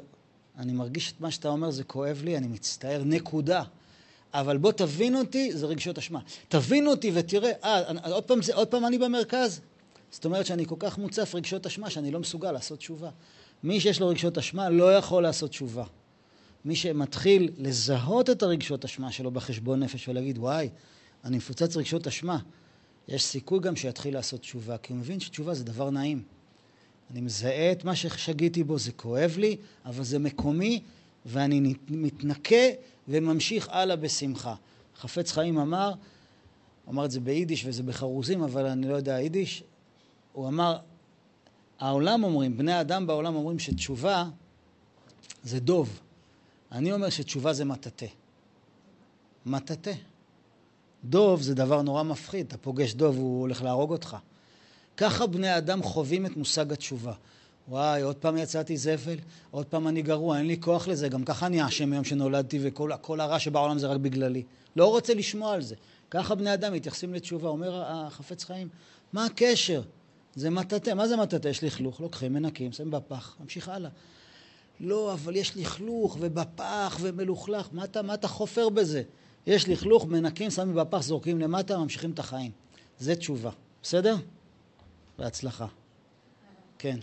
אני מרגיש את מה שאתה אומר, זה כואב לי, אני מצטער, נקודה. אבל בוא תבין אותי, זה רגשות אשמה. תבין אותי ותראה, עוד פעם אני במרכז. זאת אומרת שאני כל כך מוצף רגשות אשמה שאני לא מסוגל לעשות תשובה. מי שיש לו רגשות אשמה לא יכול לעשות תשובה. מי שמתחיל לזהות את הרגשות אשמה שלו בחשבון נפש ולהגיד, וואי, אני מפוצץ רגשות אשמה, יש סיכוי גם שיתחיל לעשות תשובה, כי הוא מבין שתשובה זה דבר נעים. אני מזהה את מה ששגיתי בו, זה כואב לי, אבל זה מקומי, ואני מתנקה וממשיך הלאה בשמחה. חפץ חיים אמר את זה ביידיש וזה בחרוזים, אבל אני לא יודע יידיש, הוא אמר, העולם אומרים, בני האדם בעולם אומרים שתשובה זה דוב. אני אומר שתשובה זה מטאטא. מטאטא. דוב זה דבר נורא מפחיד, אתה פוגש דוב, הוא הולך להרוג אותך. ככה בני אדם חווים את מושג התשובה. וואי, עוד פעם יצאתי זבל, עוד פעם אני גרוע, אין לי כוח לזה, גם ככה אני אשם מיום שנולדתי וכל הרע שבעולם זה רק בגללי. לא רוצה לשמוע על זה. ככה בני אדם מתייחסים לתשובה. אומר החפץ חיים, מה הקשר? זה מטאטא. מה זה מטאטא? יש לכלוך, לוקחים, מנקים, שמים בפח, ממשיך הלאה. לא, אבל יש לכלוך ובפח ומלוכלך. מה אתה חופר בזה? יש לכלוך, מנקים, שמים בפח, זורקים למטה, ממשיכים את החיים. זה תשובה. בסדר? בהצלחה. כן.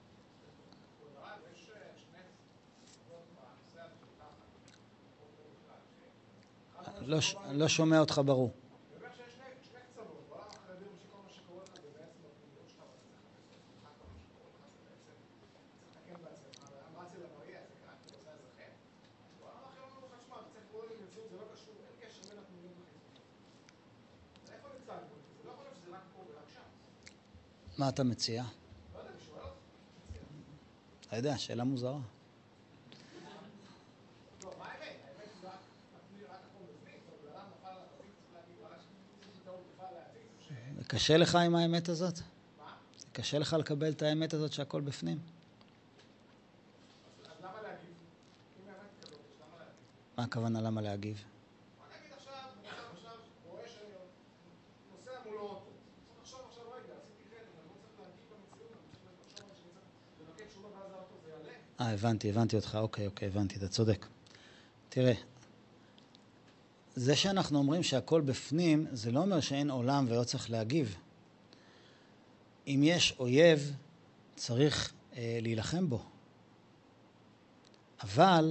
לא שומע אותך ברור. מה אתה מציע? אתה יודע, שאלה מוזרה. קשה לך עם האמת הזאת? קשה לך לקבל את האמת הזאת שהכל בפנים? אז למה להגיב? אם האמת כזאת, למה להגיב? מה הכוונה למה להגיב? מה נגיד עכשיו, רואה שנוסע מולו אוטו. צריך עכשיו, רגע, עשיתי חטא, אני לא צריך להגיב במציאות, אני צריך לחשוב שאני צריך לבקש תשובה ואז האוטו זה יעלה. הבנתי אותך, אוקיי, הבנתי, אתה צודק. תראה, זה שאנחנו אומרים שהכל בפנים, זה לא אומר שאין עולם ולא צריך להגיב. אם יש אויב, צריך להילחם בו. אבל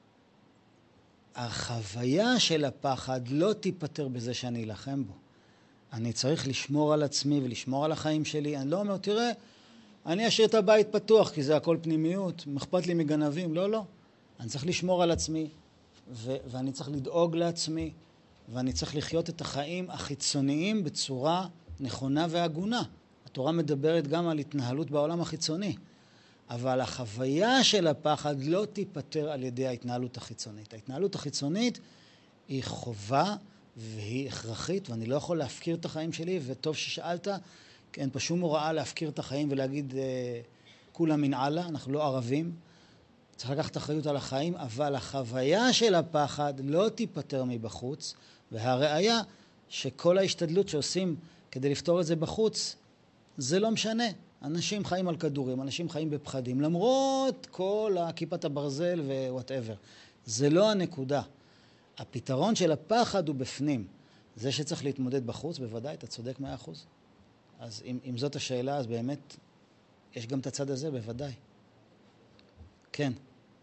החוויה של הפחד לא תיפטר בזה שאני אלחם בו. אני צריך לשמור על עצמי ולשמור על החיים שלי. אני לא אומר, תראה, אני אשאיר את הבית פתוח כי זה הכל פנימיות, אכפת לי מגנבים. לא. אני צריך לשמור על עצמי, ואני צריך לדאוג לעצמי, ואני צריך לחיות את החיים החיצוניים בצורה נכונה והגונה. התורה מדברת גם על התנהלות בעולם החיצוני, אבל החוויה של הפחד לא תיפטר על ידי ההתנהלות החיצונית. ההתנהלות החיצונית היא חובה והיא הכרחית, ואני לא יכול להפקיר את החיים שלי, וטוב ששאלת, כי אין פה שום הוראה להפקיר את החיים ולהגיד כולה מן אללה, אנחנו לא ערבים, צריך לקחת אחריות על החיים, אבל החוויה של הפחד לא תיפטר מבחוץ, והראיה שכל ההשתדלות שעושים כדי לפתור את זה בחוץ, זה לא משנה. אנשים חיים על כדורים, אנשים חיים בפחדים, למרות כל כיפת הברזל ווואטאבר. זה לא הנקודה. הפתרון של הפחד הוא בפנים. זה שצריך להתמודד בחוץ, בוודאי, אתה צודק 100%. אז אם זאת השאלה, אז באמת יש גם את הצד הזה, בוודאי. כן.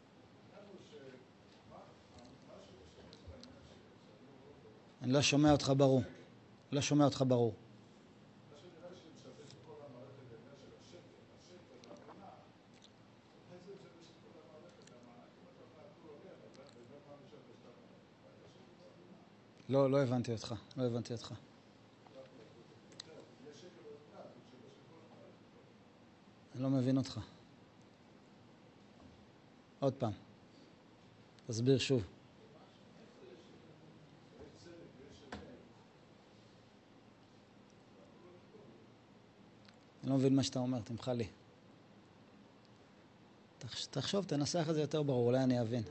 אני לא שומע אותך ברור. לא הבנתי אותך. אני לא מבין אותך. עוד פעם. תסביר שוב. אני לא מבין מה שאתה אומר, תמחה לי. תחשוב, תנסח את זה יותר ברור, אולי אני אבין.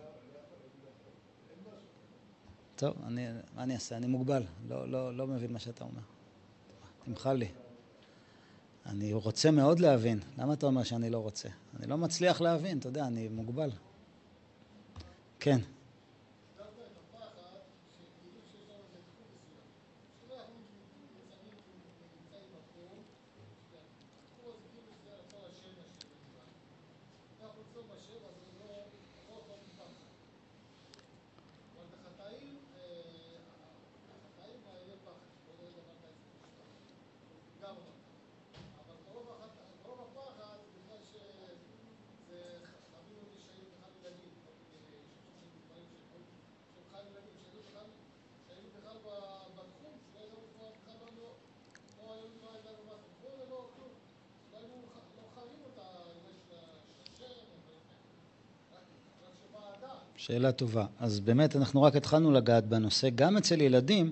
טוב, מה אני אעשה? אני מוגבל, לא מבין מה שאתה אומר. תמחה לי. אני רוצה מאוד להבין. למה אתה אומר שאני לא רוצה? אני לא מצליח להבין, אתה יודע, אני מוגבל. כן. דווקא את הפחד, שכאילו שיש לנו איזה תחום מסוים. שאלה אנחנו נמצאים בתחום, התחום הזה כאילו שזה הצור השם השם נקרא. אנחנו נמצאים בשם, אז זה לא יכולים פחד. אבל בחטאים, החטאים יהיה פחד. לא יודע דבר כזה משפט. גם אותם. אבל רוב הפחד זה בגלל שזה חווים אותי שהיו בכלל ילדים. שהיינו בכלל בתחום, שלא ידעו בכלל לא ידענו מה זה תחום ולא כלום. לא חווים אותה, יש השם, רק שבא הדעת. שאלה טובה. אז באמת אנחנו רק התחלנו לגעת בנושא. גם אצל ילדים,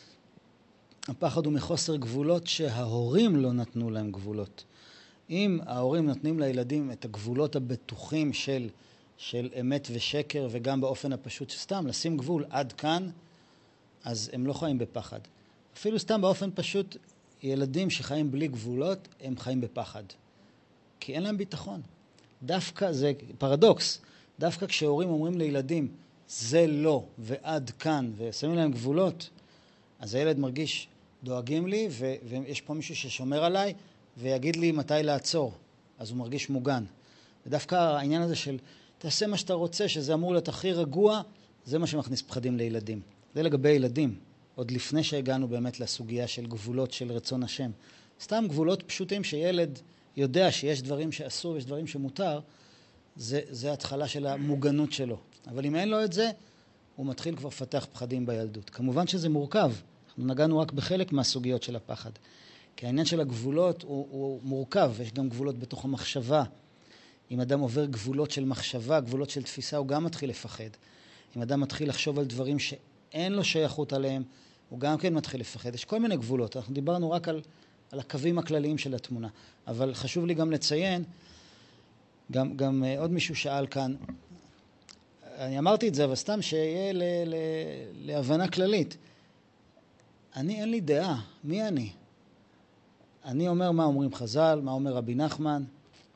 הפחד הוא מחוסר גבולות שההורים לא נתנו להם גבולות. אם ההורים נותנים לילדים את הגבולות הבטוחים של אמת ושקר, וגם באופן הפשוט שסתם לשים גבול עד כאן, אז הם לא חיים בפחד. אפילו סתם באופן פשוט, ילדים שחיים בלי גבולות, הם חיים בפחד. כי אין להם ביטחון. דווקא, זה פרדוקס, דווקא כשהורים אומרים לילדים, זה לא ועד כאן, ושמים להם גבולות, אז הילד מרגיש, דואגים לי, ויש פה מישהו ששומר עליי, ויגיד לי מתי לעצור. אז הוא מרגיש מוגן. ודווקא העניין הזה של, תעשה מה שאתה רוצה, שזה אמור להיות הכי רגוע, זה מה שמכניס פחדים לילדים. זה לגבי ילדים, עוד לפני שהגענו באמת לסוגיה של גבולות של רצון השם. סתם גבולות פשוטים שילד יודע שיש דברים שאסור, יש דברים שמותר, זה התחלה של המוגנות שלו. אבל אם אין לו את זה, הוא מתחיל כבר לפתח פחדים בילדות. כמובן שזה מורכב. אנחנו נגענו רק בחלק מהסוגיות של הפחד. כי העניין של הגבולות הוא מורכב, יש גם גבולות בתוך המחשבה. אם אדם עובר גבולות של מחשבה, גבולות של תפיסה, הוא גם מתחיל לפחד. אם אדם מתחיל לחשוב על דברים שאין לו שייכות עליהם, הוא גם כן מתחיל לפחד. יש כל מיני גבולות. אנחנו דיברנו רק על הקווים הכלליים של התמונה. אבל חשוב לי גם לציין, גם עוד מישהו שאל כאן, אני אמרתי את זה, אבל סתם שיהיה להבנה כללית. אין לי דעה. מי אני? אני אומר מה אומרים חז"ל, מה אומר רבי נחמן,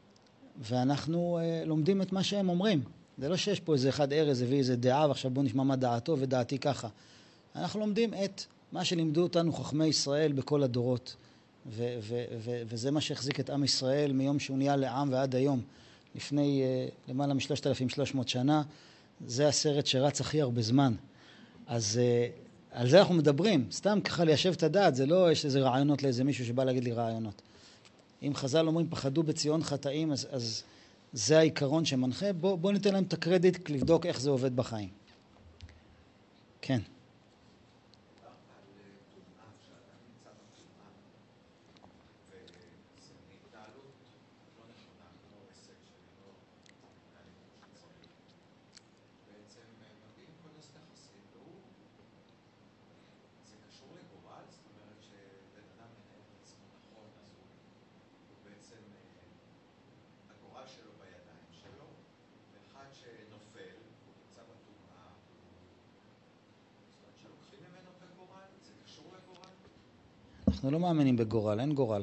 ואנחנו לומדים את מה שהם אומרים. זה לא שיש פה איזה אחד ארז הביא איזה דעה, ועכשיו בואו נשמע מה דעתו ודעתי ככה. אנחנו לומדים את מה שלימדו אותנו חכמי ישראל בכל הדורות, וזה מה שהחזיק את עם ישראל מיום שהוא נהיה לעם ועד היום, לפני למעלה מ-3,300 שנה. זה הסרט שרץ הכי הרבה זמן. אז על זה אנחנו מדברים, סתם ככה ליישב את הדעת, זה לא יש איזה רעיונות לאיזה מישהו שבא להגיד לי רעיונות. אם חז"ל אומרים פחדו בציון חטאים, אז זה העיקרון שמנחה. בוא ניתן להם את הקרדיט לבדוק איך זה עובד בחיים. כן. אנחנו לא מאמינים בגורל, אין גורל.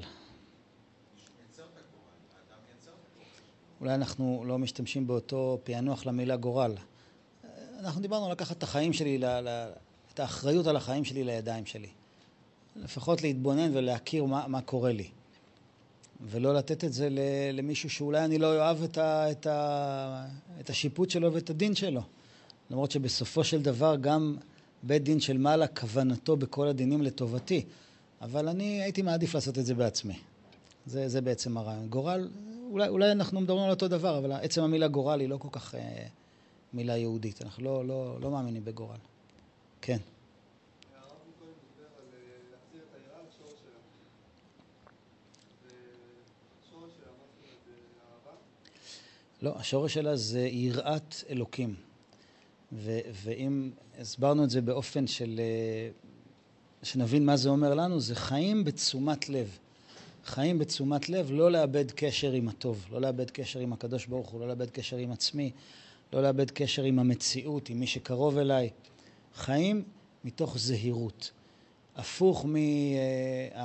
אולי אנחנו לא משתמשים באותו פענוח למילה גורל. אנחנו דיברנו לקחת את החיים שלי, את האחריות על החיים שלי לידיים שלי. לפחות להתבונן ולהכיר מה קורה לי. ולא לתת את זה למישהו שאולי אני לא אוהב את השיפוט שלו ואת הדין שלו. למרות שבסופו של דבר גם בית דין של מעלה כוונתו בכל הדינים לטובתי. אבל אני הייתי מעדיף לעשות את זה בעצמי. זה בעצם הרעיון. גורל, אולי אנחנו מדברים על אותו דבר, אבל עצם המילה גורל היא לא כל כך מילה יהודית. אנחנו לא מאמינים בגורל. כן. הרב קודם דיבר על להחזיר את היראה לשורש שלה. השורש שלה, מה זאת אומרת? זה אהבה? לא, השורש שלה זה יראת אלוקים. ואם הסברנו את זה באופן שנבין מה זה אומר לנו, זה חיים בתשומת לב. חיים בתשומת לב, לא לאבד קשר עם הטוב, לא לאבד קשר עם הקדוש ברוך הוא, לא לאבד קשר עם עצמי, לא לאבד קשר עם המציאות, עם מי שקרוב אליי. חיים מתוך זהירות. הפוך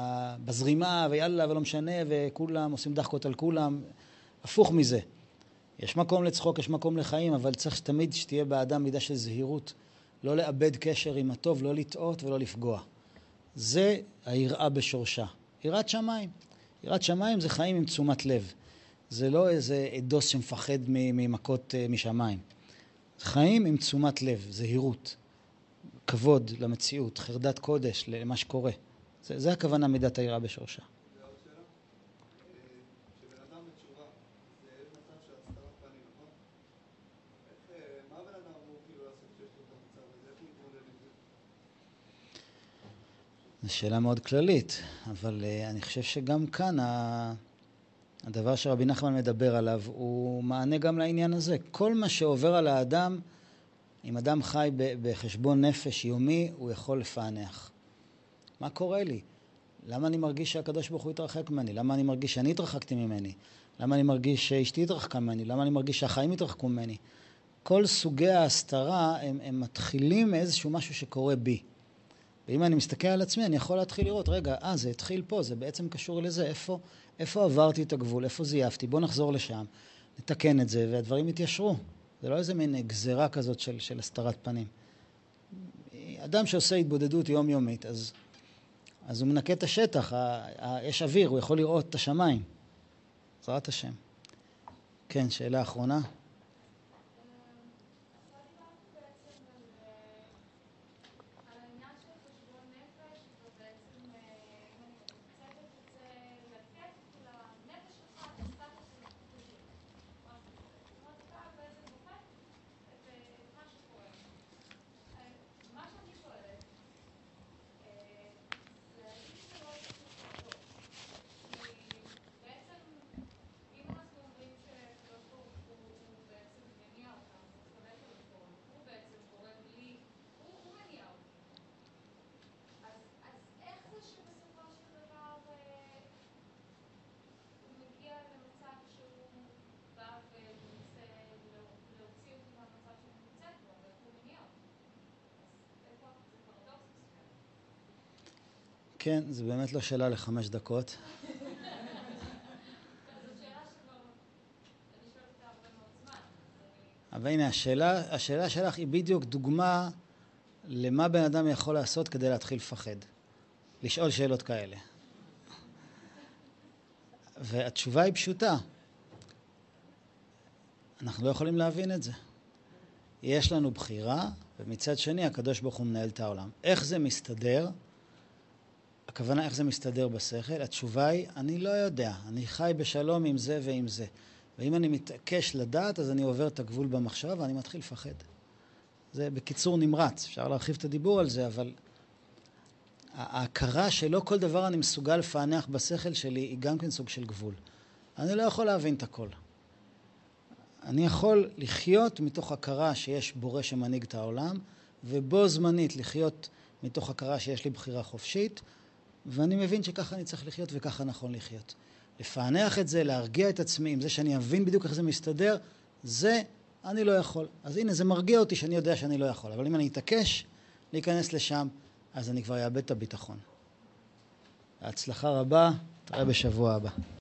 בזרימה ויאללה ולא משנה וכולם עושים דחקות על כולם. הפוך מזה. יש מקום לצחוק, יש מקום לחיים, אבל צריך שתמיד שתהיה באדם מידה של זהירות, לא לאבד קשר עם הטוב, לא לטעות ולא לפגוע. זה היראה בשורשה. יראת שמיים. יראת שמיים זה חיים עם תשומת לב. זה לא איזה עדוס שמפחד ממכות משמיים. זה חיים עם תשומת לב, זהירות, כבוד למציאות, חרדת קודש למה שקורה. זה הכוונה מידת היראה בשורשה. ועוד שאלה, כשבן אדם בתשובה, זה מצב של הסתרת פנים, נכון? מה בן אדם אמור כאילו לעשות כשיש לו את המצב הזה? איך הוא מתמודד עם זה? זו שאלה מאוד כללית, אבל אני חושב שגם כאן הדבר שרבי נחמן מדבר עליו הוא מענה גם לעניין הזה. כל מה שעובר על האדם, אם אדם חי בחשבון נפש יומי, הוא יכול לפענח. מה קורה לי? למה אני מרגיש שהקדוש ברוך הוא התרחק ממני? למה אני מרגיש שאני התרחקתי ממני? למה אני מרגיש שאשתי התרחקה ממני? למה אני מרגיש שהחיים התרחקו ממני? כל סוגי ההסתרה הם מתחילים מאיזשהו משהו שקורה בי. ואם אני מסתכל על עצמי, אני יכול להתחיל לראות, רגע, זה התחיל פה, זה בעצם קשור לזה, איפה עברתי את הגבול, איפה זייפתי, בוא נחזור לשם, נתקן את זה, והדברים יתיישרו. זה לא איזה מין גזרה כזאת של הסתרת פנים. אדם שעושה התבודדות יומיומית, אז הוא מנקה את השטח, יש אוויר, הוא יכול לראות את השמיים. בעזרת השם. כן, שאלה אחרונה. כן, זה באמת לא שאלה ל5 דקות. זאת שאלה שכבר אני שואלת אותה הרבה מאוד זמן. אבל הנה, השאלה שלך היא בדיוק דוגמה למה בן אדם יכול לעשות כדי להתחיל לפחד. לשאול שאלות כאלה. והתשובה היא פשוטה. אנחנו לא יכולים להבין את זה. יש לנו בחירה, ומצד שני הקדוש ברוך הוא מנהל את העולם. איך זה מסתדר? הכוונה איך זה מסתדר בשכל? התשובה היא, אני לא יודע. אני חי בשלום עם זה ועם זה. ואם אני מתעקש לדעת, אז אני עובר את הגבול במחשבה ואני מתחיל לפחד. זה בקיצור נמרץ. אפשר להרחיב את הדיבור על זה, אבל ההכרה שלא כל דבר אני מסוגל לפענח בשכל שלי, היא גם כן סוג של גבול. אני לא יכול להבין את הכל. אני יכול לחיות מתוך הכרה שיש בורא שמנהיג את העולם, ובו זמנית לחיות מתוך הכרה שיש לי בחירה חופשית, ואני מבין שככה אני צריך לחיות וככה נכון לחיות. לפענח את זה, להרגיע את עצמי עם זה שאני אבין בדיוק איך זה מסתדר, זה אני לא יכול. אז הנה, זה מרגיע אותי שאני יודע שאני לא יכול. אבל אם אני אתעקש להיכנס לשם, אז אני כבר אאבד את הביטחון. ההצלחה רבה, תראה בשבוע הבא.